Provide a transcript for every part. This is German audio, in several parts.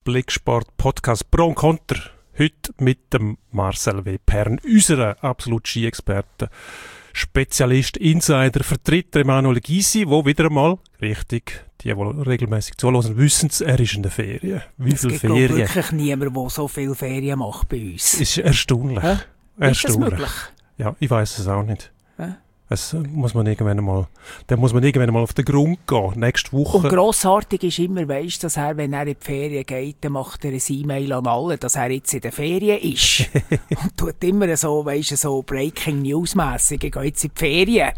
Blicksport Podcast Pro und Konter. Heute mit dem Marcel W. Pern, unserer absoluten Ski-Experte, Spezialist, Insider, Vertreter Emanuel Gysi, wo wieder einmal, richtig, die regelmäßig zuhören, wissen es, er ist in der Ferien. Wie viele Ferien? Es gibt wirklich niemand, der so viele Ferien macht bei uns. Ist erstaunlich. Ist das möglich? Ja, ich weiss es auch nicht. Hä? Es muss man irgendwann mal auf den Grund gehen, nächste Woche. Und grossartig ist immer, weisst, dass er, wenn er in die Ferien geht, dann macht er ein E-Mail an alle, dass er jetzt in der Ferien ist. Und tut immer so, weisst, so Breaking News-mässig, ich gehe jetzt in die Ferien.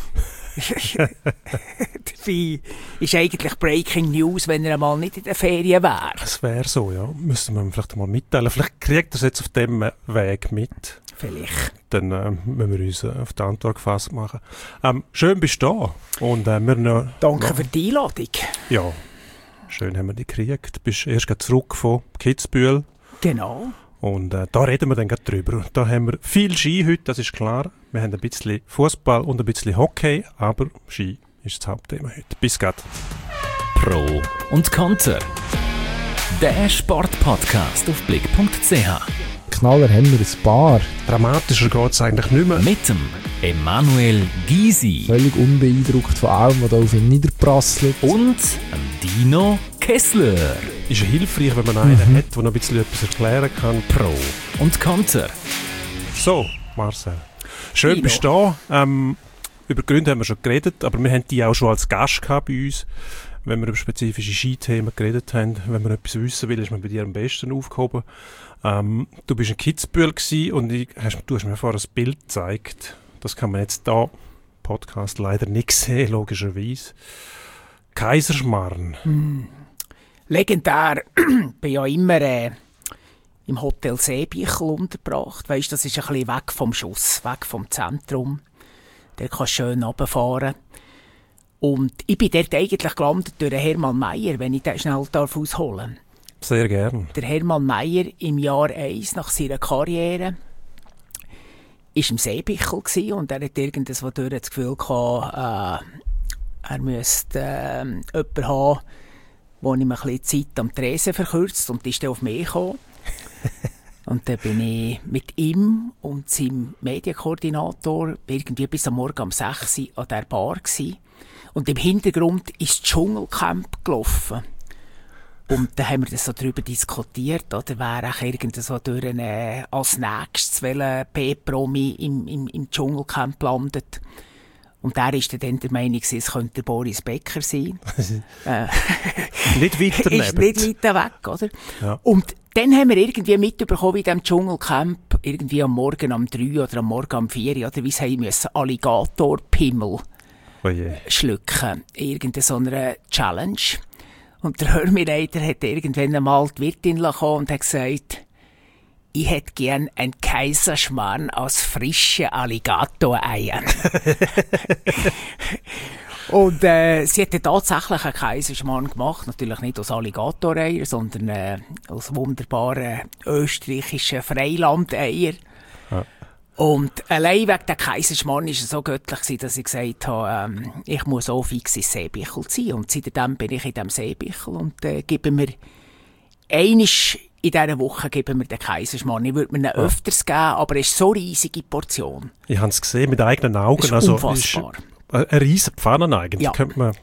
Dabei ist eigentlich Breaking News, wenn er einmal nicht in der Ferien wäre. Es wäre so, ja. Müsste man vielleicht mal mitteilen. Vielleicht kriegt er es jetzt auf dem Weg mit. Vielleicht. Dann müssen wir uns auf die Antwort gefasst machen. Schön bist du da. Und, wir noch, Danke für die Einladung. Ja, schön haben wir dich gekriegt. Du bist erst zurück von Kitzbühel. Genau. Und da reden wir dann gerade drüber. Da haben wir viel Ski heute, das ist klar. Wir haben ein bisschen Fußball und ein bisschen Hockey, aber Ski ist das Hauptthema heute. Bis gleich. Pro und Konter. Der Sportpodcast auf blick.ch. Knaller haben wir ein paar. Dramatischer geht es eigentlich nicht mehr. Mit dem Emanuel Gysi. Völlig unbeeindruckt von allem, was da auf ihn niederprasselt. Und Dino Kessler. Ist hilfreich, wenn man einen hat, der noch ein bisschen etwas erklären kann. Pro und Konter. So, Marcel. Schön Dino. bist du da. Über Gründe haben wir schon geredet, aber wir haben die auch schon als Gast gehabt bei uns. Wenn wir über spezifische Skithemen geredet haben, wenn man etwas wissen will, ist man bei dir am besten aufgehoben. Du bist in Kitzbühel gewesen und du hast mir vorher ein Bild gezeigt. Das kann man jetzt da im Podcast leider nicht sehen, logischerweise. Kaiserschmarrn. Legendär. Ich bin ja immer im Hotel Seebichel untergebracht. Weisst, das ist ein bisschen weg vom Schuss, weg vom Zentrum. Der kann schön runterfahren. Und ich bin dort eigentlich gelandet durch Hermann Mayer, wenn ich den schnell ausholen darf. Sehr gern. Der Hermann Mayer im Jahr 1 nach seiner Karriere war im Seebichel gewesen und er hat irgendwas durch das Gefühl gehabt, er müsste jemanden haben, der ihm ein bisschen Zeit am Tresen verkürzt, und ist dann auf mich gekommen. Und dann bin ich mit ihm und seinem Medienkoordinator irgendwie bis am Morgen um 6 Uhr an dieser Bar gewesen. Und im Hintergrund ist das Dschungelcamp gelaufen. Und dann haben wir das so darüber diskutiert, oder wäre auch irgend so durch als nächstes welcher P-Promi im Dschungelcamp landet. Und er war dann der Meinung, es könnte der Boris Becker sein. Nicht weiter neben. Ist nicht weiter weg, oder? Ja. Und dann haben wir irgendwie mitbekommen in diesem Dschungelcamp, irgendwie am Morgen um 3 oder am Morgen um 4, oder wie sie haben müssen, Alligatorpimmel schlucken. Irgendeine so eine Challenge. Und der Hörmireiter hat irgendwann einmal die Wirtin gekommen und hat gesagt, ich hätte gern ein Kaiserschmarrn aus frischen Alligatoreiern. Und sie hat tatsächlich einen Kaiserschmarrn gemacht. Natürlich nicht aus Alligatoreiern, sondern aus wunderbaren österreichischen Freilandeier. Ja. Und allein wegen der Kaiserschmarrn war es so göttlich, dass ich gesagt habe, ich muss auch fix ins Seebichel ziehen. Und seitdem bin ich in diesem Seebichel und geben wir einisch in dieser Woche geben wir den Kaiserschmarrn. Ich würde mir ihn öfters geben, aber es ist so eine riesige Portion. Ich habe es gesehen mit eigenen Augen. Das ist unfassbar. Eine riesige Pfanne eigentlich. Ja, man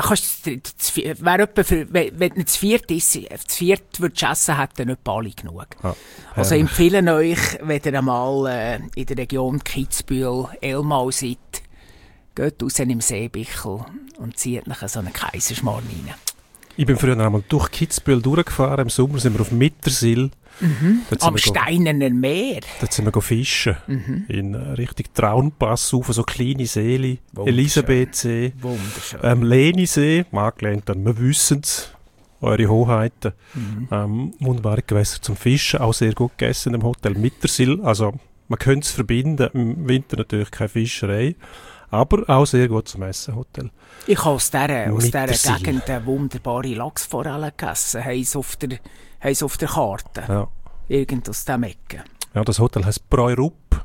wenn du zu viert würdest essen, hätten nicht alle genug. Ja, also empfehlen euch, wenn ihr einmal in der Region Kitzbühel, Elmau seid, geht raus im Seebichel und zieht nachher so einen Kaiserschmarrn rein. Ich bin früher einmal durch Kitzbühel durchgefahren. Im Sommer sind wir auf Mittersill. Am Steinernen Meer. Dort sind wir fischen. In Richtung Traunpass rauf, so kleine Seele. Elisabethsee. Wunderschön. Lenisee, angelehnt an, wir wissen es, eure Hoheiten. Wunderbare Gewässer zum Fischen, auch sehr gut gegessen im Hotel Mittersill. Also man könnte es verbinden, im Winter natürlich keine Fischerei, aber auch sehr gut zum Essen, Hotel. Ich habe aus dieser Gegend eine wunderbare Lachsforelle gegessen, heisst auf der Karte. Ja. Irgend aus diesem Ecke. Ja, das Hotel heisst Breurup.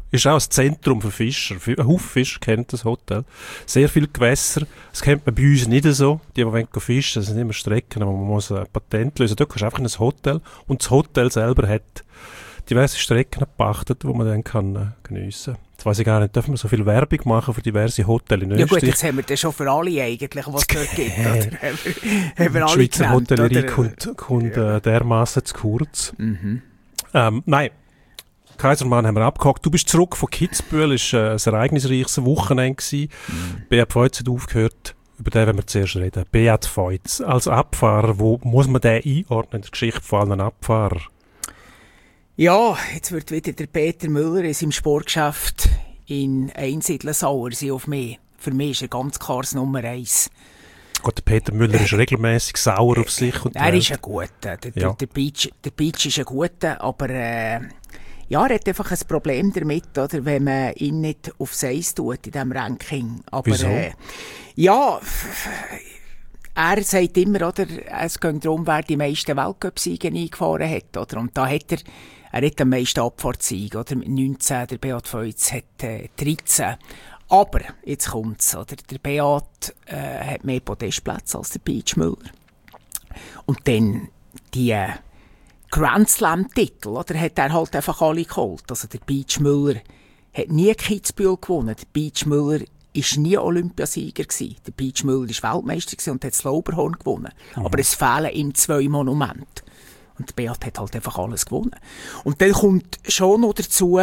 Ist auch ein Zentrum für Fischer. Ein Haufen Fischer kennt das Hotel. Sehr viele Gewässer. Das kennt man bei uns nicht so. Die wollen fischen, das sind immer Strecken, aber man muss ein Patent lösen. Dort kannst du einfach in ein Hotel. Und das Hotel selber hat diverse Strecken gepachtet, die man dann kann geniessen kann. Jetzt weiss ich gar nicht, dürfen wir so viel Werbung machen für diverse Hotels in Österreich? Ja gut, jetzt haben wir das schon für alle eigentlich, was es dort gibt. Oder? Haben wir alle die Schweizer genannt, Hotellerie oder? kommt dermassen zu kurz. Mhm. Nein, Kaisermann haben wir abgehakt. Du bist zurück von Kitzbühel, es war ein ereignisreiches Wochenende. Beat Feutz hat aufgehört, über den wollen wir zuerst reden. Beat Feutz, als Abfahrer, wo muss man den einordnen in der Geschichte von allen Abfahrern? Ja, jetzt wird wieder der Peter Müller in seinem Sportgeschäft in Einsiedeln sauer sein auf mich. Für mich ist er ganz klar das Nummer 1. Gott, der Peter Müller ist regelmäßig sauer auf sich und er ist ein guter. Der Beach ist ein guter, aber ja, er hat einfach ein Problem damit, oder, wenn man ihn nicht aufs Eis tut in diesem Ranking. Aber, wieso? Ja, er sagt immer, oder, es geht darum, wer die meisten Weltcup-Siege eingefahren hat. Oder? Und da hat er hat am meisten Abfahrtssiege, oder? Mit 19, der Beat Feutz hat 13. Aber, jetzt kommt's, oder? Der Beat hat mehr Podestplätze als der Beach Müller. Und dann die Grand Slam-Titel, oder? Hat er halt einfach alle geholt. Also der Beach Müller hat nie Kitzbühel gewonnen. Der Beach Müller war nie Olympiasieger gewesen. Der Beach Müller war Weltmeister gewesen und hat das Lauberhorn gewonnen. Mhm. Aber es fehlen ihm 2 Monumente. Und der Beat hat halt einfach alles gewonnen. Und dann kommt schon noch dazu,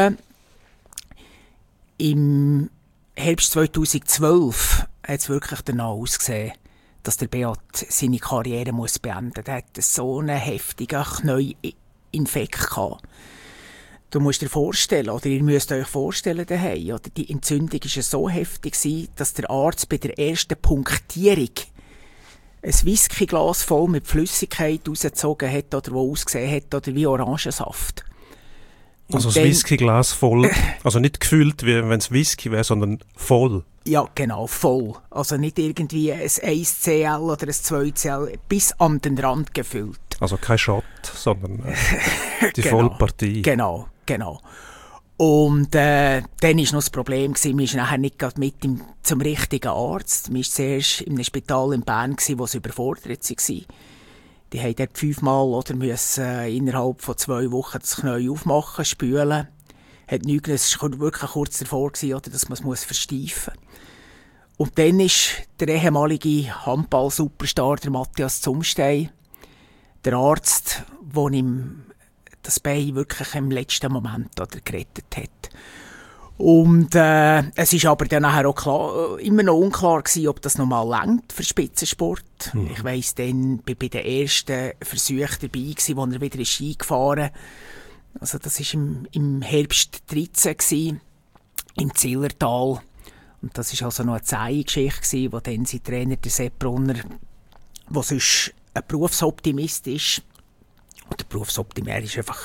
im Herbst 2012 hat es wirklich danach ausgesehen, dass der Beat seine Karriere muss beenden muss. Er hatte so einen heftigen Knie-Infekt gehabt. Du musst dir vorstellen, oder ihr müsst euch vorstellen daheim, oder die Entzündung war so heftig, dass der Arzt bei der ersten Punktierung ein Whiskyglas voll mit Flüssigkeit rausgezogen hat, oder wo ausgesehen hat, oder wie Orangensaft. Also das Whiskyglas voll, also nicht gefüllt, wie wenn es Whisky wäre, sondern voll. Ja, genau, voll. Also nicht irgendwie ein 1cl oder ein 2cl, bis an den Rand gefüllt. Also kein Shot, sondern die genau, Vollpartie. Genau. Und dann war noch das Problem, wir sind nachher nicht gerade mit zum richtigen Arzt. Wir waren zuerst in einem Spital in Bern, wo sie überfordert waren. Die haben dort 5-mal oder müssen innerhalb von 2 Wochen das Knie aufmachen, spülen. Hat nichts, es war wirklich kurz davor, oder, dass man es versteifen muss. Und dann ist der ehemalige Handball-Superstar, der Matthias Zumstein, der Arzt, der ihm das Bein wirklich im letzten Moment oder gerettet hat. Und es ist aber dann nachher auch immer noch unklar gewesen, ob das nochmal reicht für Spitzensport. Mhm. Ich weiss, dann bin bei den ersten Versuchen dabei gewesen, wo er wieder Ski gefahren ist. Also das war im Herbst 13 gewesen, im Zillertal. Und das war also noch eine zähe Geschichte, wo dann sein Trainer, der Sepp Brunner, der sonst ein Berufsoptimist ist, oder Berufsoptimist,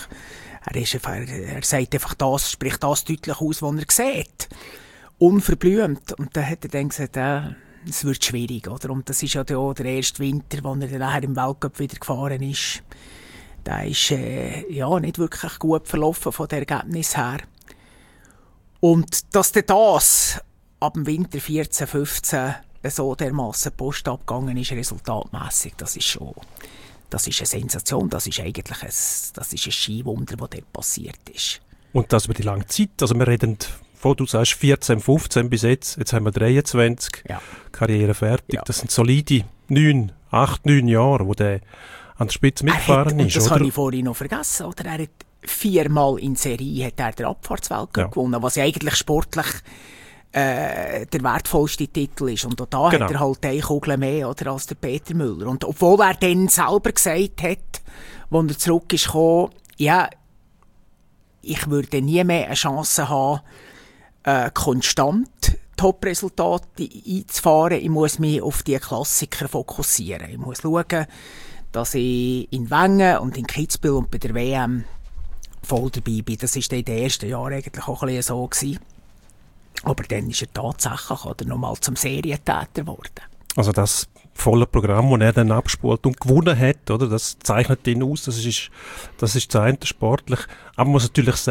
er sagt einfach das, spricht das deutlich aus, was er sieht. Unverblümt. Und dann hat er dann gesagt, es wird schwierig, oder? Und das ist ja auch der erste Winter, wo er dann nachher im Weltcup wieder gefahren ist. Der ist nicht wirklich gut verlaufen von dem Ergebnis her. Und dass das ab dem Winter 14, 15 so dermassen Post abgegangen ist, resultatmässig, das ist eine Sensation, das ist ein Skiwunder, das dort passiert ist. Und das über die lange Zeit, also wir reden von, du sagst 14, 15 bis jetzt haben wir 23, ja. Karriere fertig, ja. Das sind solide 8, 9 Jahre, wo der an der Spitze mitgefahren ist, das oder? habe ich vorhin noch vergessen, oder? Er hat 4-mal in Serie hat er den Abfahrtsweltcup gewonnen, was eigentlich sportlich der wertvollste Titel ist. Und auch da hat er halt eine Kugel mehr, oder, als der Peter Müller. Und obwohl er dann selber gesagt hat, als er zurück ist gekommen, ja, ich würde nie mehr eine Chance haben, konstant Top-Resultate einzufahren. Ich muss mich auf die Klassiker fokussieren. Ich muss schauen, dass ich in Wengen und in Kitzbühel und bei der WM voll dabei bin. Das war in den ersten Jahren eigentlich auch ein bisschen so gewesen. Aber dann ist er tatsächlich nochmal zum Serientäter geworden. Also das volle Programm, das er dann abspult und gewonnen hat, oder? Das zeichnet ihn aus, das ist das eine sportlich. Aber man muss natürlich sagen,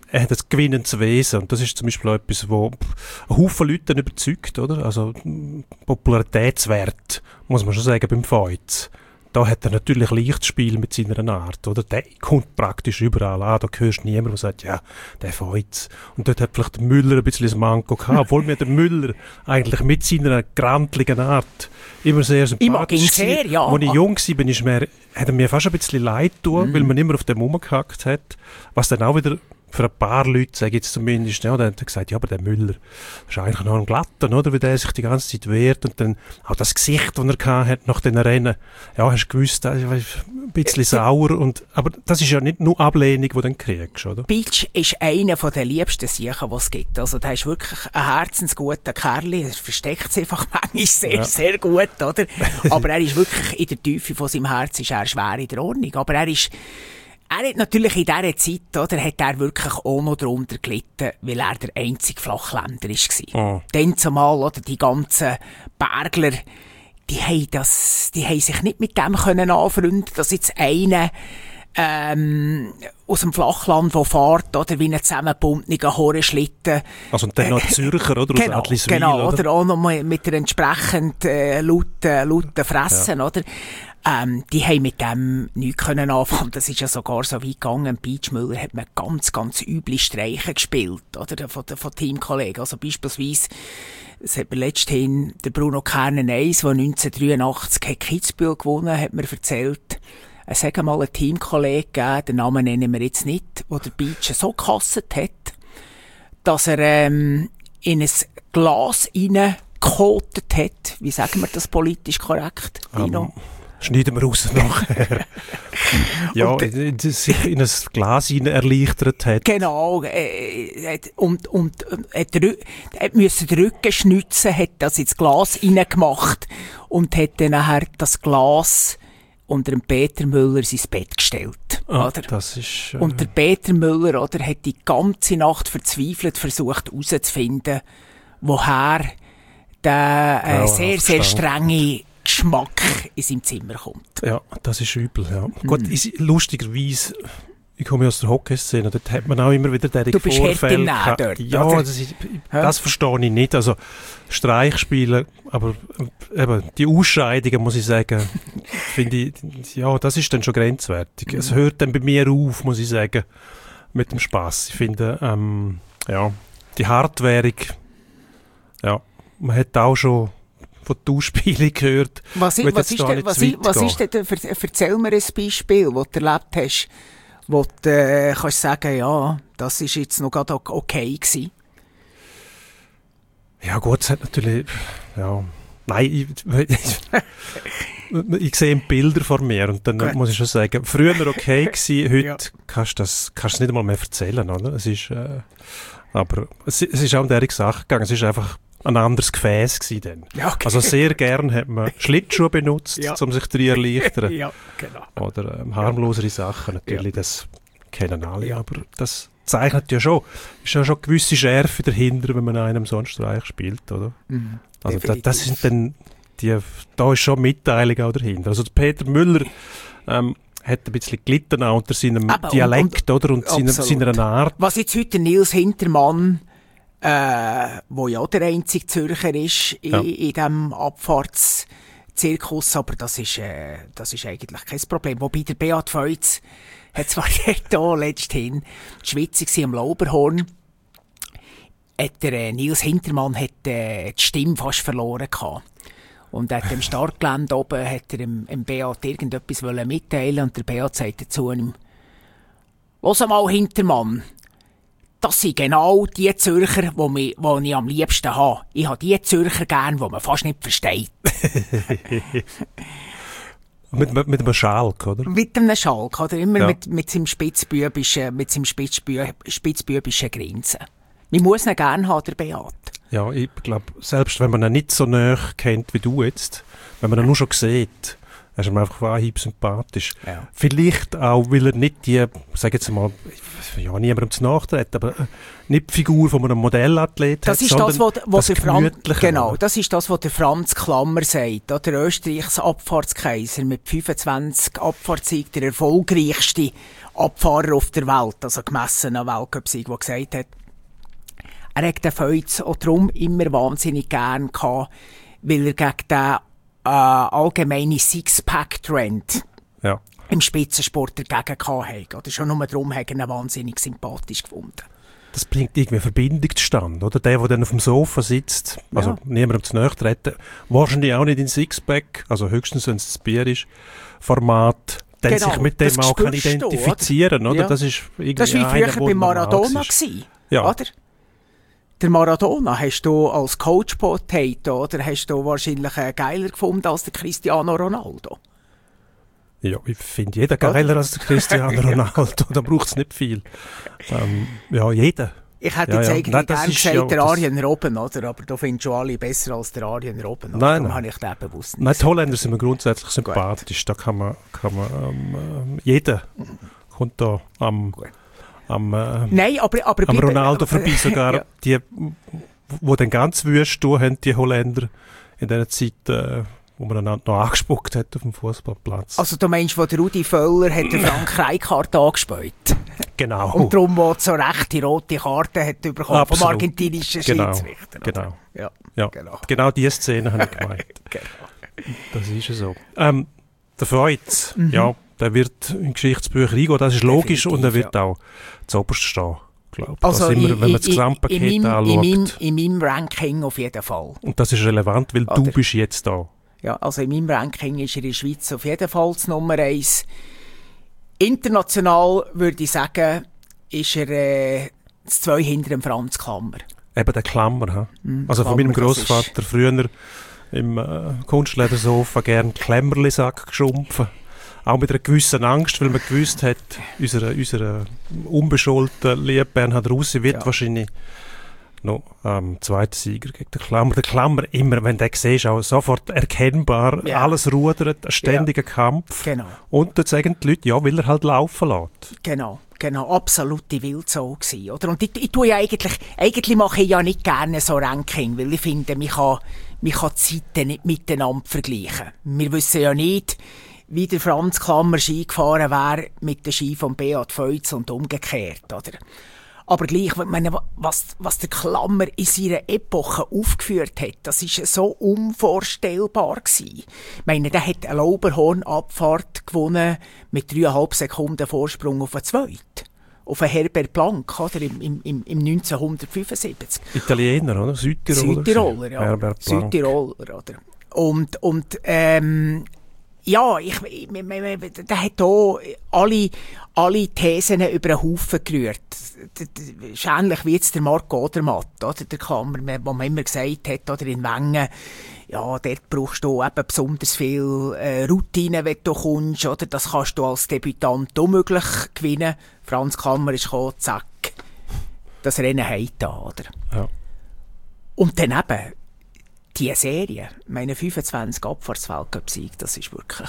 er hat ein gewinnendes Wesen. Und das ist zum Beispiel auch etwas, wo ein Haufen Leute dann überzeugt, oder? Also, Popularitätswert, muss man schon sagen, beim Feuz. Da hat er natürlich Lichtspiel mit seiner Art, oder? Der kommt praktisch überall an. Da hörst du niemanden, der sagt, ja, der Feuz. Und dort hat vielleicht der Müller ein bisschen das Manko gehabt, obwohl mir der Müller eigentlich mit seiner grantligen Art immer sehr sympathisch war. Sehr, ja. Als ich jung war, hat er mir fast ein bisschen leid getan, weil man immer auf dem rumgehackt hat. Was dann auch wieder für ein paar Leute, sage ich jetzt zumindest, ja, dann hat er gesagt, ja, aber der Müller ist eigentlich noch ein Glatter, oder? Weil der sich die ganze Zeit wehrt und dann auch das Gesicht, das er hatte nach den Rennen, ja, hast du gewusst, das ist ein bisschen sauer aber das ist ja nicht nur Ablehnung, die du dann kriegst, oder? Beach ist einer der liebsten Siechen, die es gibt. Also, der ist wirklich ein herzensguter Kerl. Er versteckt sich einfach manchmal sehr, sehr gut, oder? Aber er ist wirklich in der Tiefe von seinem Herz ist er schwer in der Ordnung. Aber er hat natürlich in dieser Zeit, oder, hat er wirklich auch noch darunter gelitten, weil er der einzige Flachländer war. Dann zumal, oder, die ganzen Bergler, die haben sich nicht mit dem können anfreunden, dass jetzt einer, aus dem Flachland, der fährt, oder, wie ein zusammengebundener Hornschlitten. Also, und dann noch Zürcher, oder? Genau, aus Adliswil, genau, oder auch noch mit der entsprechend, lauten Fressen, oder? Die haben mit dem nichts können anfangen. Das ist ja sogar so weit gegangen. Beach Müller hat man ganz, ganz üble Streiche gespielt, oder? Von Teamkollegen. Also beispielsweise, es hat mir letzthin der Bruno Kernen 1, der 1983 hat Kitzbühel gewonnen, hat mir erzählt, es hat mal einen Teamkollegen gegeben, den Namen nennen wir jetzt nicht, der der Beach so gehasst hat, dass er, in ein Glas reingekotet hat. Wie sagen wir das politisch korrekt, Dino? Schneiden wir raus nachher. Ja, sich in ein Glas erleichtert hat. Genau, und musste den Rücken schnitzen, hat das ins Glas reingemacht und hat dann nachher das Glas unter dem Peter Müller sein Bett gestellt. Oder? Das ist, und der Peter Müller, oder, hat die ganze Nacht verzweifelt versucht herauszufinden, woher der sehr, sehr strenge Geschmack in seinem Zimmer kommt. Ja, das ist übel, ja. Gut, lustigerweise, ich komme aus der Hockeyszene, dort hat man auch immer wieder diese Vorfälle gehabt. Dort, ja, das verstehe ich nicht. Also, Streichspiele, aber eben, die Ausscheidungen, muss ich sagen, finde ich, ja, das ist dann schon grenzwertig. Es hört dann bei mir auf, muss ich sagen, mit dem Spass. Ich finde, ja, die Hartwährung, ja, man hat auch schon von der Ausspielung gehört. Was ist denn, erzähl mir ein Beispiel, das du erlebt hast, wo du kannst sagen, ja, das ist jetzt noch gerade okay gewesen. Ja gut, es hat natürlich, ja, nein, ich sehe Bilder vor mir und dann muss ich schon sagen, früher okay gewesen, heute kannst du es nicht einmal mehr erzählen, oder? Es ist, aber es ist auch um diese Sache gegangen, es ist einfach ein anderes Gefäß gewesen dann. Ja, okay. Also sehr gern hat man Schlittschuhe benutzt, um sich zu erleichtern. Ja, genau. Oder harmlosere Sachen, natürlich, das kennen alle, aber das zeichnet ja schon, ist ja schon eine gewisse Schärfe dahinter, wenn man einem so einen Streich spielt, oder? Mhm, also das sind dann, da ist schon Mitteilung auch dahinter. Also Peter Müller hat ein bisschen gelitten auch unter seinem Dialekt, oder? Und seiner Art. Was jetzt heute Nils Hintermann, wo ja der einzige Zürcher ist in diesem Abfahrtszirkus, aber das ist eigentlich kein Problem. Wobei der Beat Feuz hat zwar hier letzthin die Schweizer am Lauberhorn, der Nils Hintermann hat die Stimme fast verloren gehabt. Und hat im Startgelände oben hat er dem Beat irgendetwas mitteilen und der Beat sagte zu ihm: «Los mal, Hintermann, das sind genau die Zürcher, die ich am liebsten habe. Ich habe die Zürcher gern, die man fast nicht versteht.» Mit einem Schalk, oder? Mit einem Schalk, oder? Immer mit seinem spitzbübischen Grinsen. Man muss ihn gerne haben, der Beat. Ja, ich glaube, selbst wenn man ihn nicht so nahe kennt wie du jetzt, wenn man ihn nur schon sieht, Er ist mir einfach von Anhieb sympathisch. Ja. Vielleicht auch, weil er nicht die, sag jetzt mal, ja, niemandem zu nachtreten, aber nicht die Figur von einem Modellathlet das hat, ist das, sondern was der Franz, Gemütliche, genau, oder? das ist das, was der Franz Klammer sagt. Der Österreichs Abfahrtskaiser mit 25 Abfahrtssiegen, der erfolgreichste Abfahrer auf der Welt, also gemessen an Weltcupsieg, der gesagt hat, er hat den Feuz auch darum immer wahnsinnig gern gehabt, weil er gegen den allgemeinen Sixpack-Trend im Spitzensport dagegen gehabt hat. Oder schon nur darum hat er ihn wahnsinnig sympathisch gefunden. Das bringt irgendwie Verbindung zustande, oder? Der dann auf dem Sofa sitzt, also niemandem zu nahe treten, wahrscheinlich auch nicht in Sixpack, also höchstens, wenn es das Bier ist, Format, dann sich mit dem auch kann identifizieren, oder? Ja. Das ist irgendwie das war wie früher bei Maradona gewesen, oder? Der Maradona hast du als Coach Potato, oder hast du wahrscheinlich geiler gefunden als der Cristiano Ronaldo? Ja, ich finde jeder geiler als der Cristiano Ronaldo, da braucht es nicht viel. Ja, jeder. Ich hätte jetzt eigentlich gerne gesagt, der das Arjen Robben, oder? Aber du findest schon alle besser als der Arjen Robben. Nein, darum habe ich den bewusst nicht. Nein, die Holländer sind mir grundsätzlich sympathisch. Da kann man jeder kommt da am Ronaldo vorbei, sogar die, die dann ganz wüst haben, die Holländer in dieser Zeit, wo man einander noch angespuckt hat auf dem Fußballplatz. Also du meinst, wo der Rudi Völler hat den Frank Rijkaard angespielt? Genau. Und darum, wo so recht die rote Karte hat bekommen vom argentinischen Schiedsrichter. Genau. Ja. Genau diese Szene habe ich gemeint. Genau. Das ist ja so. Der Freud, der wird in Geschichtsbücher eingehen, das ist logisch. Definitiv, und er wird auch zuoberst stehen, glaube ich. Also immer, wenn man das Gesamtpaket anschaut. In meinem Ranking auf jeden Fall. Und das ist relevant, weil du bist jetzt da. Ja, also in meinem Ranking ist er in der Schweiz auf jeden Fall das Nummer 1. International würde ich sagen, ist er das 2 hinter dem Franz Klammer. Eben der Klammer. Also von meinem Grossvater früher im Kunstledersofa gern Klemmerlisack geschumpfen. Auch mit einer gewissen Angst, weil man gewusst hat, unser unbescholtener lieber Bernhard Russi wird wahrscheinlich noch zweiter Sieger gegen den Klammer. Der Klammer immer, wenn du den siehst, auch sofort erkennbar, alles rudert, ein ständiger Kampf. Genau. Und dann sagen die Leute, weil er halt laufen lässt. Genau, absolute Wildsau gewesen, oder? Und ich tue ja eigentlich mache ich ja nicht gerne so Ranking, weil ich finde, man kann die Zeiten nicht miteinander vergleichen. Wir wissen ja nicht, wie der Franz Klammer Ski gefahren wäre mit dem Ski von Beat Feuz und umgekehrt, oder? Aber gleich, ich meine, was der Klammer in seiner Epoche aufgeführt hat, das ist so unvorstellbar gewesen. Ich meine, der hat eine Lauberhornabfahrt gewonnen mit 3,5 Sekunden Vorsprung auf den Zweiten. Auf den Herbert Blank, oder? Im 1975. Italiener, oder? Südtiroler, ja. Herbert Blank. Südtiroler, oder? Und ja, der hat hier alle Thesen über den Haufen gerührt. Das ist ähnlich wie jetzt der Marc Odermatt, oder? Der Klammer, wo man immer gesagt hat, oder in Wengen, ja, dort brauchst du eben besonders viel Routine, wenn du kommst, oder? Das kannst du als Debütant unmöglich gewinnen. Franz Klammer ist gekommen, zack, das Rennen heim da, oder? Ja. Und dann eben, die Serie, meine 25 Abfahrtsweltcup-Sieg, das ist wirklich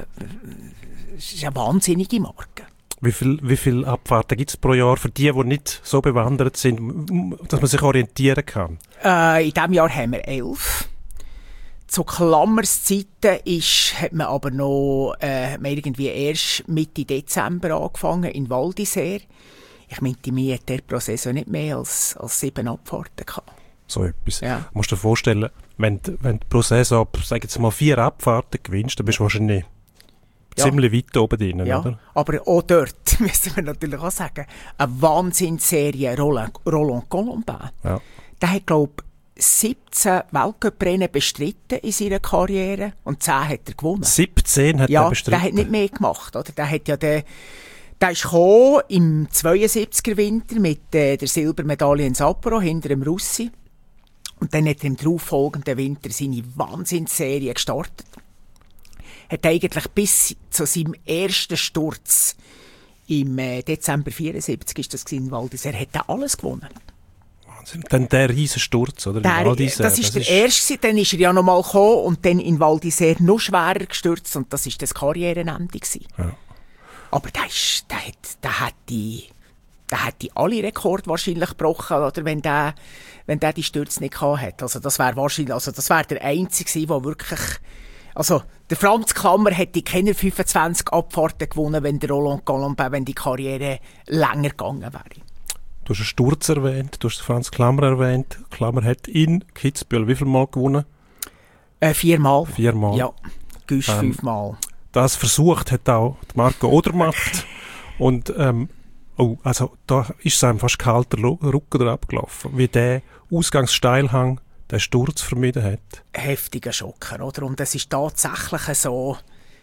ist eine wahnsinnige Marke. Wie viel Abfahrten gibt es pro Jahr für die nicht so bewandert sind, dass man sich orientieren kann? In diesem Jahr haben wir 11. Zu Klammerszeiten hat man aber noch irgendwie erst Mitte Dezember angefangen in Val d'Isère. Ich meinte, mir hat der pro Saison nicht mehr als 7 Abfahrten gehabt. So etwas. Ja. Du musst dir vorstellen, wenn du pro Saison, sag jetzt mal, 4 Abfahrten gewinnst, dann bist du wahrscheinlich ziemlich weit oben drin, oder? Aber auch dort müssen wir natürlich auch sagen, eine Wahnsinnsserie Roland Colombin. Ja. Der hat, glaube ich, 17 Weltcuprennen bestritten in seiner Karriere und 10 hat er gewonnen. 17 hat er bestritten? Ja, der hat nicht mehr gemacht, oder? Der hat ja der ist gekommen im 72er Winter mit der Silbermedaille in Sapporo hinter dem Russi. Und dann hat er im darauffolgenden Winter seine Wahnsinnsserie gestartet. Hat eigentlich bis zu seinem ersten Sturz im Dezember 74 ist das in Val d'Isère, hat er alles gewonnen. Wahnsinn. Dann der riesen Sturz, oder? Das war der erste, dann ist er ja noch mal gekommen und dann in Val d'Isère noch schwerer gestürzt und das war das Karrierenende. Ja. Aber der hätte alle Rekorde wahrscheinlich gebrochen, oder, wenn der die Stürze nicht gehabt hat. Also das wäre wahrscheinlich, das wäre der Einzige, der wirklich, also der Franz Klammer hätte keine 25 Abfahrten gewonnen, wenn der Roland Galombin, wenn die Karriere länger gegangen wäre. Du hast einen Sturz erwähnt, du hast Franz Klammer erwähnt. Klammer hat in Kitzbühel wie viel Mal gewonnen? 4 Mal. 4 Mal. Ja, Güsch 5 Mal. Das versucht hat auch Marco Odermatt. Und also da ist es einem fast kalter Rücken abgelaufen, wie der Ausgangssteilhang den Sturz vermieden hat. Heftiger Schocker, oder? Und es ist tatsächlich so,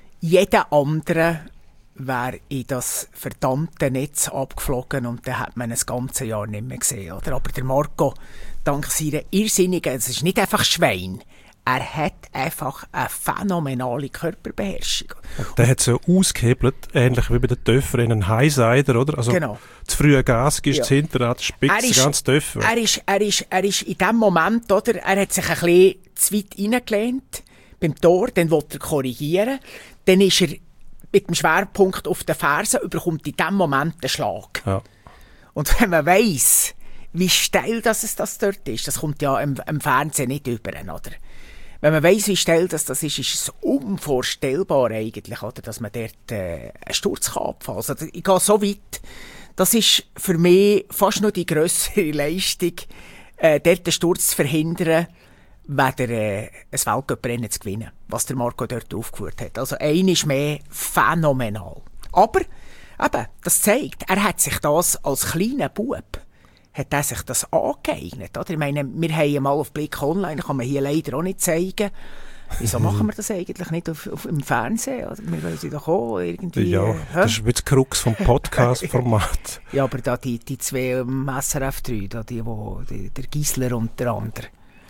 jeder andere wäre in das verdammte Netz abgeflogen und dann hat man das ganze Jahr nicht mehr gesehen, oder? Aber der Marco, dank seiner irrsinnigen, es ist nicht einfach Schwein, er hat einfach eine phänomenale Körperbeherrschung. Der hat so ausgehebelt, ähnlich wie bei den Töffern in einen Highsider, oder? Also genau. Zu früh Gas gibst, das Hinterrad spitzt ganz Töffer. Er ist in dem Moment, oder? Er hat sich ein bisschen zu weit reingelehnt beim Tor, dann will er korrigieren, dann ist er mit dem Schwerpunkt auf den Fersen, überkommt in dem Moment den Schlag. Ja. Und wenn man weiss, wie steil das dort ist, das kommt ja im Fernsehen nicht über, oder? Wenn man weiss, wie steil das ist es unvorstellbar eigentlich, oder, dass man dort einen Sturz abfallen kann. Also ich gehe so weit, das ist für mich fast noch die grössere Leistung, dort einen Sturz zu verhindern, weder ein Weltcuprennen zu gewinnen, was der Marco dort aufgeführt hat. Also einmal mehr phänomenal. Aber eben, das zeigt, er hat sich das als kleiner Bub hat er sich das angeeignet. Oder? Ich meine, wir haben mal auf Blick Online, kann man hier leider auch nicht zeigen. Wieso machen wir das eigentlich nicht im Fernsehen? Oder? Wir wollen sie doch auch irgendwie... Ja, das ist ein bisschen das Krux vom Podcast-Format. Ja, aber da die zwei SRF 3, da der Gisler und der andere.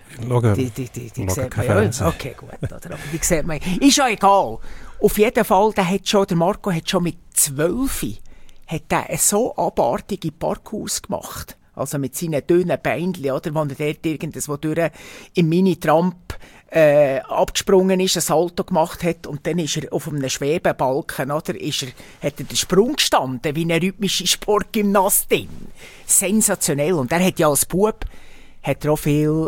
Die sieht man ja. Okay, gut. Oder? Aber die sieht man. Ist ja egal. Auf jeden Fall, der Marco hat schon mit 12 hat er so abartige Parcours gemacht. Also mit seinen dünnen Beinchen, oder, wo er dort irgendwo durch im Mini-Tramp abgesprungen ist, ein Salto gemacht hat und dann ist er auf einem Schwebebalken, oder, hat er den Sprung gestanden, wie eine rhythmische Sportgymnastin. Sensationell. Und er hat ja als Bub hat er auch viel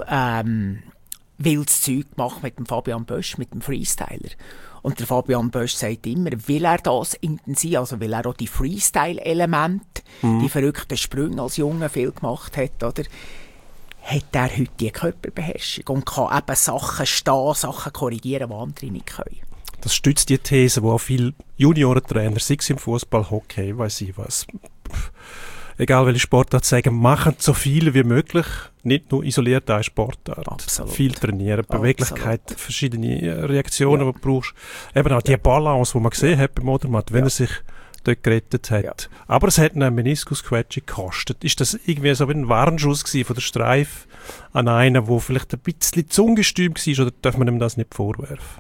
wildes Zeug gemacht mit dem Fabian Bösch, mit dem Freestyler. Und der Fabian Bösch sagt immer, will er das intensiv, also will er auch die Freestyle-Elemente, die verrückten Sprünge als Junge viel gemacht hat, oder, hat er heute die Körperbeherrschung und kann eben Sachen stehen, Sachen korrigieren, die andere nicht können. Das stützt die These, die auch viele Juniorentrainer, sei es im Fußball, Hockey, weiss ich was, egal welche Sportart, sagen, machen so viel wie möglich, nicht nur isoliert eine Sportart. Absolut. Viel trainieren, Beweglichkeit, verschiedene Reaktionen, die du brauchst. Eben auch die Balance, die man gesehen hat beim Odermatt, wenn er sich dort gerettet hat. Ja. Aber es hat einen Meniskusquetsche gekostet. Ist das irgendwie so wie ein Warnschuss gewesen von der Streif an einen, der vielleicht ein bisschen zu ungestüm war, oder darf man ihm das nicht vorwerfen?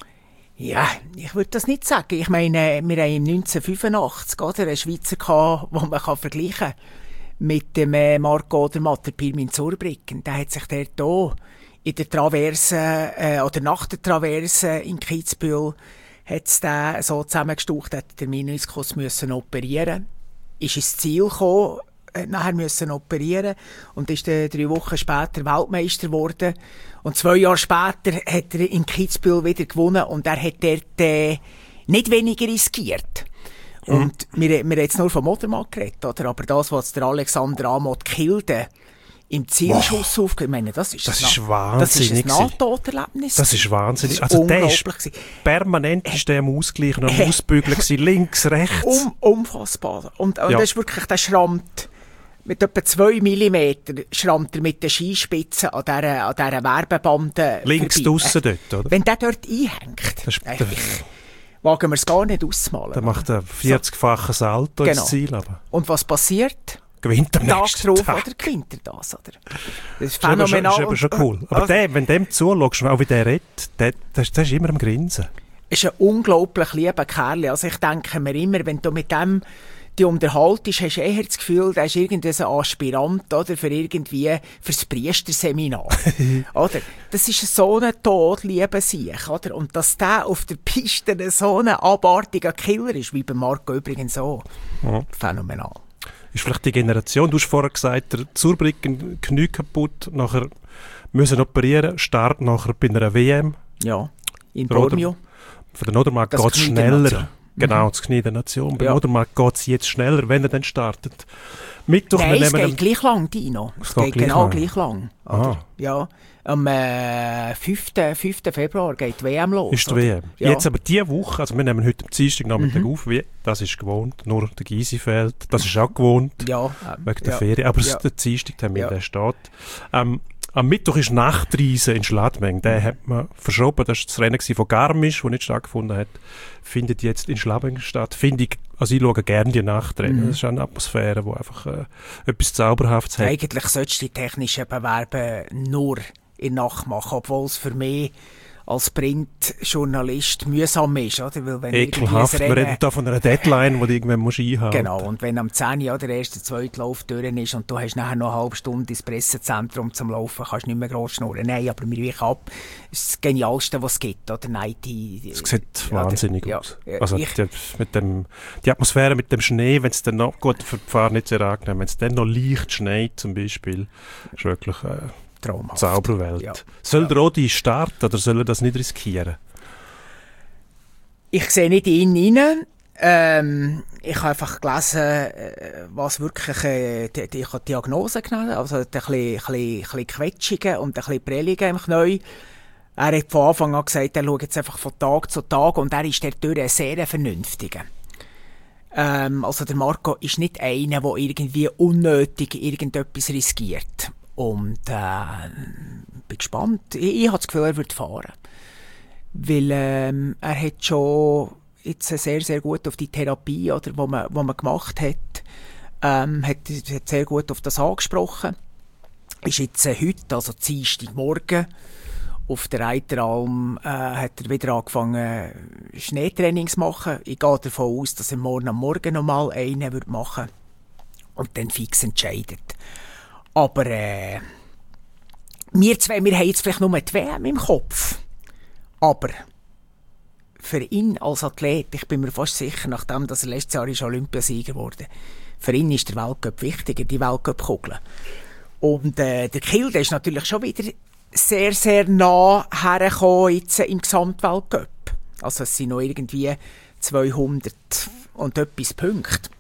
Ja, ich würde das nicht sagen. Ich meine, wir haben 1985 oder, einen Schweizer gehabt, den man vergleichen kann mit dem Marco Odermatt, der Pirmin Zurbriggen. Der hat sich dort hier in der Traverse, oder nach der Traverse in Kitzbühel, hat es den so zusammengestaucht, hat der Meniskus müssen operieren. Ist ins Ziel gekommen, nachher müssen operieren und ist dann 3 Wochen später Weltmeister geworden. Und 2 Jahre später hat er in Kitzbühel wieder gewonnen und er hat dort nicht weniger riskiert. Und wir haben jetzt nur vom Odermatt geredet, oder? Aber das, was der Alexander Amott Kilde im Zielschuss aufgegeben hat, das ist wahnsinnig. Das ist ein Nahtoderlebnis. Das ist wahnsinnig. Also der ist permanent am Ausgleichen und am Ausbügeln gewesen, links, rechts. Unfassbar. Und das ist wirklich, der schrammt mit etwa 2 mm schrammt er mit den Skispitzen an dieser Werbebande links draussen dort, oder? Wenn der dort einhängt, wagen wir es gar nicht auszumalen. Der macht einen 40-fachen Salto ins Ziel. Aber. Und was passiert? Gewinnt am nächsten Tag. Oder gewinnt er das, oder? Das ist phänomenal. Das ist eben schon cool. Aber wenn dem zuschaust, auch wie der redet, der ist immer am Grinsen. Ist ein unglaublich lieber Kerl. Also ich denke mir immer, wenn du mit dem die unterhaltest, hast du eher das Gefühl, der ist irgendein Aspirant, oder, fürs Priesterseminar. Oder? Das ist so ein Todliebe sich, oder? Und dass der auf der Piste so ein abartiger Killer ist, wie bei Marco übrigens so. Ja. Phänomenal. Ist vielleicht die Generation, du hast vorher gesagt, der Zurbriggen, Knie kaputt, nachher müssen operieren, Start nachher bei einer WM. Ja, in Bormio. Für den Odermatt geht es schneller. Genau, das Knie der Nation. Beim Odermatt geht es jetzt schneller, wenn er dann startet. Mittwoch, nein, es geht gleich lang, Dino. Es geht genau gleich lang. Ja. Am 5. Februar geht die WM los. Ist die WM. Ja. Jetzt aber diese Woche, also wir nehmen heute am Dienstagnachmittag auf, das ist gewohnt, nur der Gysi fehlt, das ist auch gewohnt, wegen der Ferien, aber der Dienstagtermin, der steht. Am Mittwoch ist Nachtreise in Schladming. Den hat man verschoben. Das war das Rennen von Garmisch, das nicht stattgefunden hat. Findet jetzt in Schladming statt. Also ich schaue gerne die Nachtrennen. Das ist eine Atmosphäre, die einfach etwas Zauberhaftes hat. Eigentlich solltest du die technischen Bewerbe nur in der Nacht machen, obwohl es für mich als Printjournalist mühsam ist, oder? Weil wenn ekelhaft, wir reden da von einer Deadline, die du irgendwann einhalten musst. Genau, und wenn am 10 Uhr der erste, zweite Lauf durch ist und du hast nachher noch eine halbe Stunde ins Pressezentrum zum Laufen, kannst du nicht mehr gross schnurren. Nein, aber wir weichen ab. Das ist das Genialste, was es gibt, oder? Nein, es sieht wahnsinnig aus. Also die Atmosphäre mit dem Schnee, wenn es dann noch, gut, für die Fahrer nicht sehr angenehm, wenn es dann noch leicht schneit zum Beispiel, ist wirklich traumhaft. Zauberwelt. Ja. Soll der Rodi starten oder soll er das nicht riskieren? Ich sehe nicht ihn rein. Ich habe einfach gelesen, was wirklich ich habe die Diagnose genommen, also ein bisschen Quetschungen und ein bisschen Prellungen im Knie. Er hat von Anfang an gesagt, er schaut jetzt einfach von Tag zu Tag und er ist dadurch ein sehr vernünftiger. Also der Marco ist nicht einer, der irgendwie unnötig irgendetwas riskiert. Und bin gespannt. Ich habe das Gefühl, er wird fahren. Weil er hat schon jetzt sehr, sehr gut auf die Therapie, oder, wo man gemacht hat, hat sehr gut auf das angesprochen. Ist jetzt heute, also Dienstagmorgen, auf der Reiteralm hat er wieder angefangen, Schneetrainings zu machen. Ich gehe davon aus, dass er morgen am Morgen noch mal einen machen wird und dann fix entscheidet. Aber wir zwei, wir haben jetzt vielleicht nur die WM im Kopf. Aber für ihn als Athlet, ich bin mir fast sicher, nachdem dass er letztes Jahr ist Olympiasieger wurde, für ihn ist der Weltcup wichtiger, die Weltcup-Kugel. Und der Kilde ist natürlich schon wieder sehr, sehr nah hergekommen jetzt im Gesamtweltcup. Also es sind noch irgendwie 200 und etwas Punkte.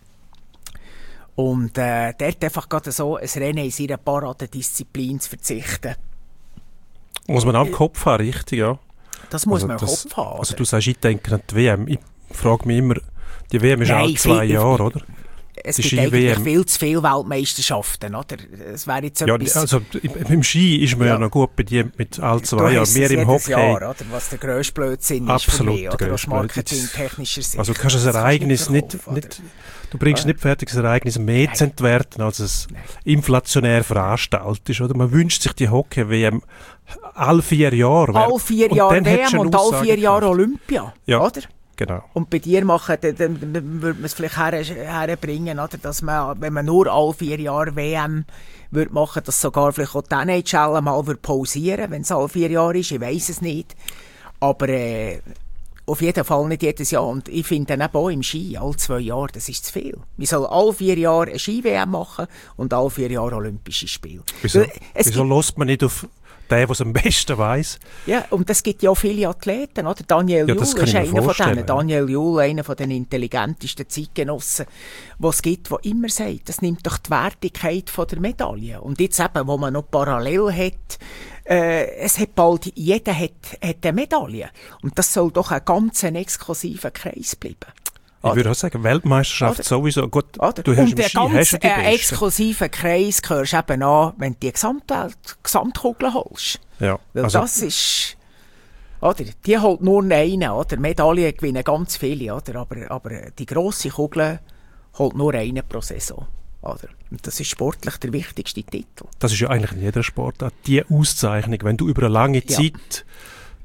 Und der hat einfach gerade so ein Rennen in seiner Paradedisziplin zu verzichten. Muss man auch im Kopf haben, richtig, ja? Das muss man im Kopf haben. Also du sagst, ich denke an die WM. Ich frage mich immer, die WM ist alle 2 Jahre, oder? Es gibt eigentlich viel zu viele Weltmeisterschaften, oder? Es wäre jetzt etwas... Ja, also beim Ski ist man ja noch gut bei dir mit alle 2 Jahren. Mehr im Hockey. Jahr, oder? Was der grösste Blödsinn ist für mich, oder? Aus marketingtechnischer Sicht. Also du kannst ein Ereignis nicht... Du bringst nicht fertig, ein Ereignis mehr zu entwerten, als es inflationär veranstaltet ist, oder? Man wünscht sich die Hockey-WM alle 4 Jahre. Alle 4 Jahre WM und alle 4 Jahre Olympia, oder? Genau. Und bei dir machen, dann würde man es vielleicht herbringen, oder? Dass man, wenn man nur alle 4 Jahre WM würde machen, dass sogar vielleicht auch die NHL mal pausieren, wenn es alle 4 Jahre ist, ich weiss es nicht. Aber auf jeden Fall nicht jedes Jahr. Und ich finde dann auch im Ski, alle 2 Jahre, das ist zu viel. Wir sollen alle 4 Jahre eine Ski-WM machen und alle 4 Jahre Olympische Spiele. Wieso lässt man nicht auf den es am besten weiss? Ja, und es gibt ja auch viele Athleten, oder? Daniel Juhl ist einer von denen. Daniel Juhl, einer von den intelligentesten Zeitgenossen, die es gibt, der immer sagt, das nimmt doch die Wertigkeit von der Medaille. Und jetzt eben, wo man noch parallel hat, es hat bald, jeder hat eine Medaille. Und das soll doch ein ganz exklusiver Kreis bleiben. Ich würde auch sagen, Weltmeisterschaft sowieso. Gut, du hast und der ganz exklusive Kreis gehörst eben an, wenn du die Gesamtkugel holst. Ja. Weil also, das ist... Oder? Die holt nur einen, oder? Medaillen gewinnen ganz viele, oder? Aber die grosse Kugel holt nur einen pro Saison. Oder? Und das ist sportlich der wichtigste Titel. Das ist ja eigentlich in jeder Sportart die Auszeichnung, wenn du über eine lange Zeit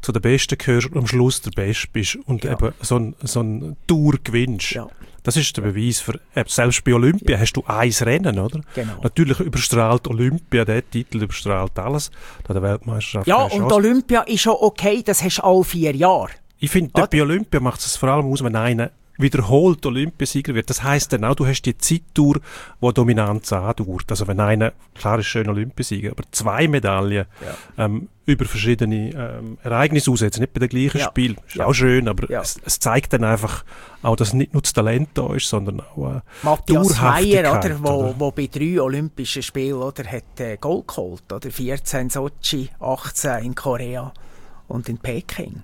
zu den Besten gehörst und am Schluss der Beste bist und eben so ein Tour gewinnst. Ja. Das ist der Beweis für, selbst bei Olympia hast du ein Rennen, oder? Genau. Natürlich überstrahlt Olympia, der Titel überstrahlt alles, da der Weltmeisterschaft. Ja, und Olympia ist schon okay, das hast du alle 4 Jahre. Ich finde, bei Olympia macht es vor allem aus, wenn einer wiederholt Olympiasieger wird. Das heisst dann auch, du hast die Zeittour, die Dominanz andauert. Also wenn einer, klar ist schön Olympiasieger, aber 2 Medaillen über verschiedene Ereignisse aussetzen, nicht bei den gleichen Spielen. Ist auch schön, aber es zeigt dann einfach auch, dass nicht nur das Talent da ist, sondern auch Matthias Meyer, wo bei 3 Olympischen Spielen hat Gold geholt. 14 in Sochi, 18 in Korea und in Peking.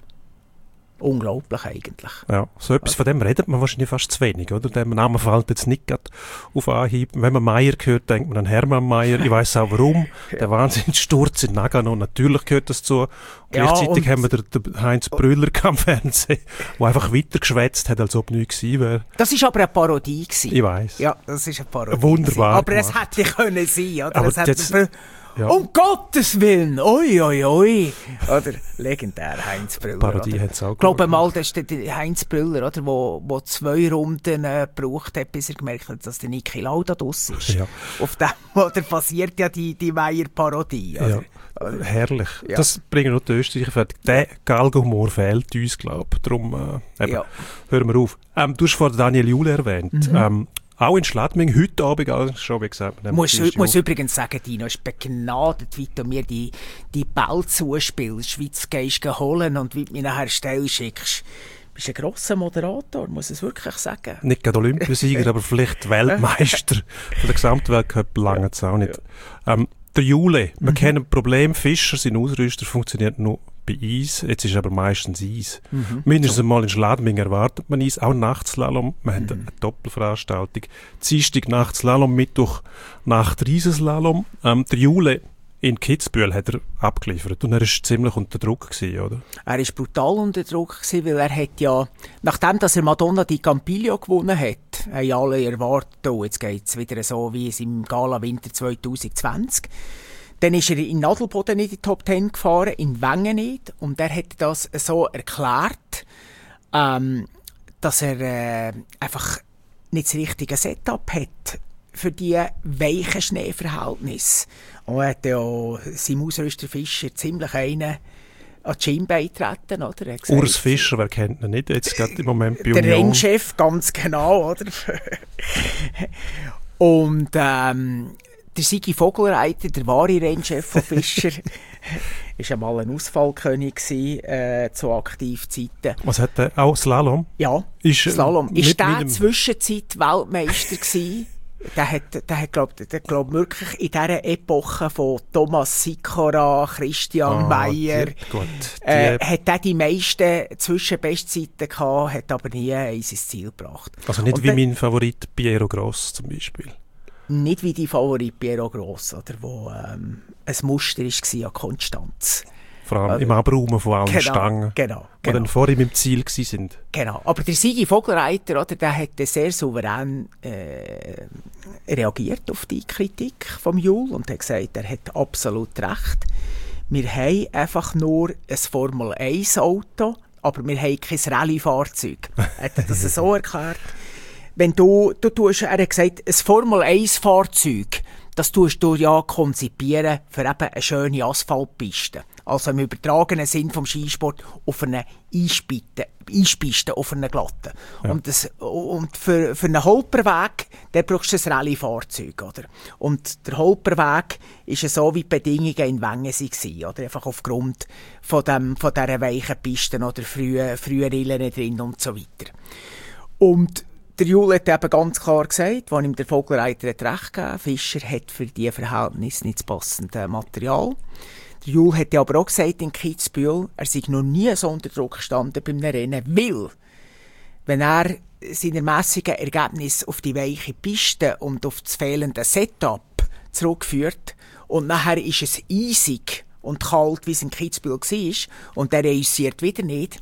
Unglaublich eigentlich. Ja, so etwas von dem redet man wahrscheinlich fast zu wenig, oder? Der Name fällt jetzt nicht gerade auf Anhieb. Wenn man Meyer hört, denkt man an Hermann Meyer. Ich weiss auch warum. Der Wahnsinnssturz in Nagano, natürlich gehört das zu. Gleichzeitig haben wir den Heinz Brüller am Fernsehen, der einfach weitergeschwätzt hat, als ob nichts gewesen wäre. Das war aber eine Parodie gewesen. Ich weiss. Ja, das ist eine Parodie. Wunderbar. Aber es hätte können sein, oder? Aber ja. Um Gottes Willen! Oi, oi, oi! Oder legendär, Heinz Brüller. Parodie hat es auch. Ich glaube mal, das ist der Heinz Brüller, oder, wo 2 Runden gebraucht hat, bis er gemerkt hat, dass der Niki Lauda draus ist. Ja. Auf dem oder passiert ja die Meyer-Parodie. Ja. Herrlich. Ja. Das bringen auch die Österreicher fertig. Der Galgenhumor fehlt uns, glaube ich. Darum hören wir auf. Du hast vorhin Daniel Jule erwähnt. Auch in Schladming, heute Abend schon, wie gesagt. Ich muss übrigens sagen, Dino ist begnadet, wie du mir die Ball zuspielst, wie du gehst holen und wie du mich nachher Stelle schickst. Du bist ein grosser Moderator, muss ich es wirklich sagen. Nicht gerade Olympiasieger, aber vielleicht Weltmeister von der Gesamtweltcup, lange es auch nicht. Der Jule, wir kennen Problem, Fischer, sein Ausrüster funktioniert nur bei Eis, jetzt ist aber meistens Eis. Mindestens einmal in Schladming erwartet man Eis, auch Nachtslalom. Wir haben eine Doppelveranstaltung. Dienstag Nachtslalom, Mittwoch Nacht Riesenslalom. Der Jule in Kitzbühel hat er abgeliefert und er war ziemlich unter Druck gewesen, oder? Er war brutal unter Druck gewesen, weil er hat ja, nachdem dass er Madonna di Campiglio gewonnen hat, haben alle erwartet, jetzt geht es wieder so wie es im Gala-Winter 2020. Dann ist er in Nadelboden in die Top 10 gefahren, in Wengen nicht. Und er hat das so erklärt, dass er einfach nicht das richtige Setup hat für die weichen Schneeverhältnisse. Und er hat ja seinem Ausrüster Fischer ziemlich einen an die Schienbein getreten, oder? Urs Fischer, wer kennt ihn nicht jetzt gerade im Moment bei der Union? Der Rennchef, ganz genau, oder? Und der Sigi Vogelreiter, der wahre Rennchef von Fischer, war einmal ein Ausfallkönig zu Aktivzeiten. Was hat der? Auch Slalom? Ja, Slalom. Ist der Zwischenzeit Weltmeister gewesen? Der hat glaub wirklich in dieser Epoche von Thomas Sikora, Christian Meyer, hat er die meisten Zwischenbestzeiten gehabt, hat aber nie eins ins Ziel gebracht. Also nicht wie mein Favorit Piero Gross zum Beispiel. Nicht wie die Favorit Piero Gross, oder, wo ein Muster war an Konstanz. Vor allem im Abraumen von allen Stangen, die dann vor ihm im Ziel waren. Genau, aber der Sigi Vogelreiter, oder, der hat sehr souverän reagiert auf die Kritik vom Jule und hat gesagt, er hat absolut recht. Wir haben einfach nur ein Formel-1-Auto, aber wir haben kein Rallye-Fahrzeug. Er hat das so erklärt. Wenn du tust, er hat gesagt, ein Formel-1-Fahrzeug, das tust du ja konzipieren für eben eine schöne Asphaltpiste. Also im übertragenen Sinn vom Skisport auf einer Eispiste, auf einer glatten. Ja. Und für einen Holperweg, da brauchst du ein Rallye-Fahrzeug, oder? Und der Holperweg ist so, wie die Bedingungen in Wengen waren, oder? Einfach aufgrund von dieser weichen Pisten oder frühen Rillen drin und so weiter. Und der Jule hat eben ganz klar gesagt, wo ihm der Vogelreiter hat recht gegeben, Fischer hat für diese Verhältnisse nicht das passende Material. Der Jule hat aber auch gesagt in Kitzbühel, er sei noch nie so unter Druck gestanden beim Rennen, weil, wenn er seine mässigen Ergebnisse auf die weiche Piste und auf das fehlende Setup zurückführt und nachher ist es eisig und kalt, wie es in Kitzbühel war, und er reüssiert wieder nicht,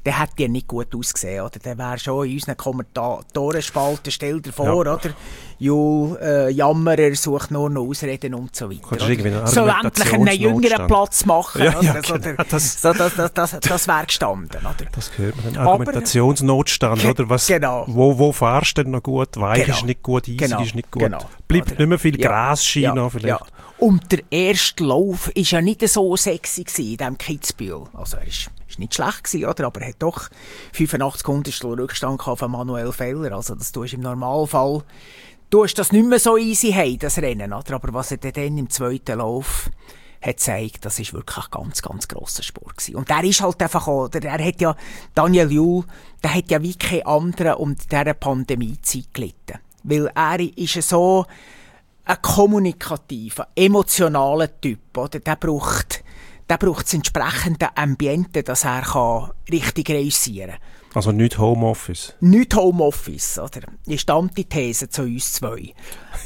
der hätte ja nicht gut ausgesehen, oder? Der wäre schon in unseren Kommentarspalten, stell dir vor, oder? Jul, Jammerer sucht nur noch Ausreden und so weiter. So endlich einen jüngeren Platz machen, ja, oder? Genau. Das wäre gestanden, oder? Das gehört man. Argumentationsnotstand, oder? Was, genau. Wo fahrst du denn noch gut? Weich ist nicht gut, easy ist nicht gut. Genau. Bleibt nicht mehr viel Grasski noch vielleicht. Ja. Und der erste Lauf war ja nicht so sexy in diesem Kitzbühel. Also er ist nicht schlecht gewesen, oder? Aber er hat doch 85 Hundertstel Rückstand von Manuel Feller. Also das tust im Normalfall das nicht mehr so easy haben, das Rennen, oder? Aber was er dann im zweiten Lauf hat gezeigt, das ist wirklich ein ganz, ganz grosser Sport gewesen. Und der ist halt einfach auch, er hat ja, Daniel Juhl, der hat ja wie kein anderer unter dieser Pandemiezeit gelitten. Weil er ist so ein kommunikativer, emotionaler Typ, oder? Der braucht das entsprechende Ambiente, dass er richtig reüssieren kann. Also nicht Homeoffice? Nicht Homeoffice, oder? Das ist die Antithese zu uns zwei.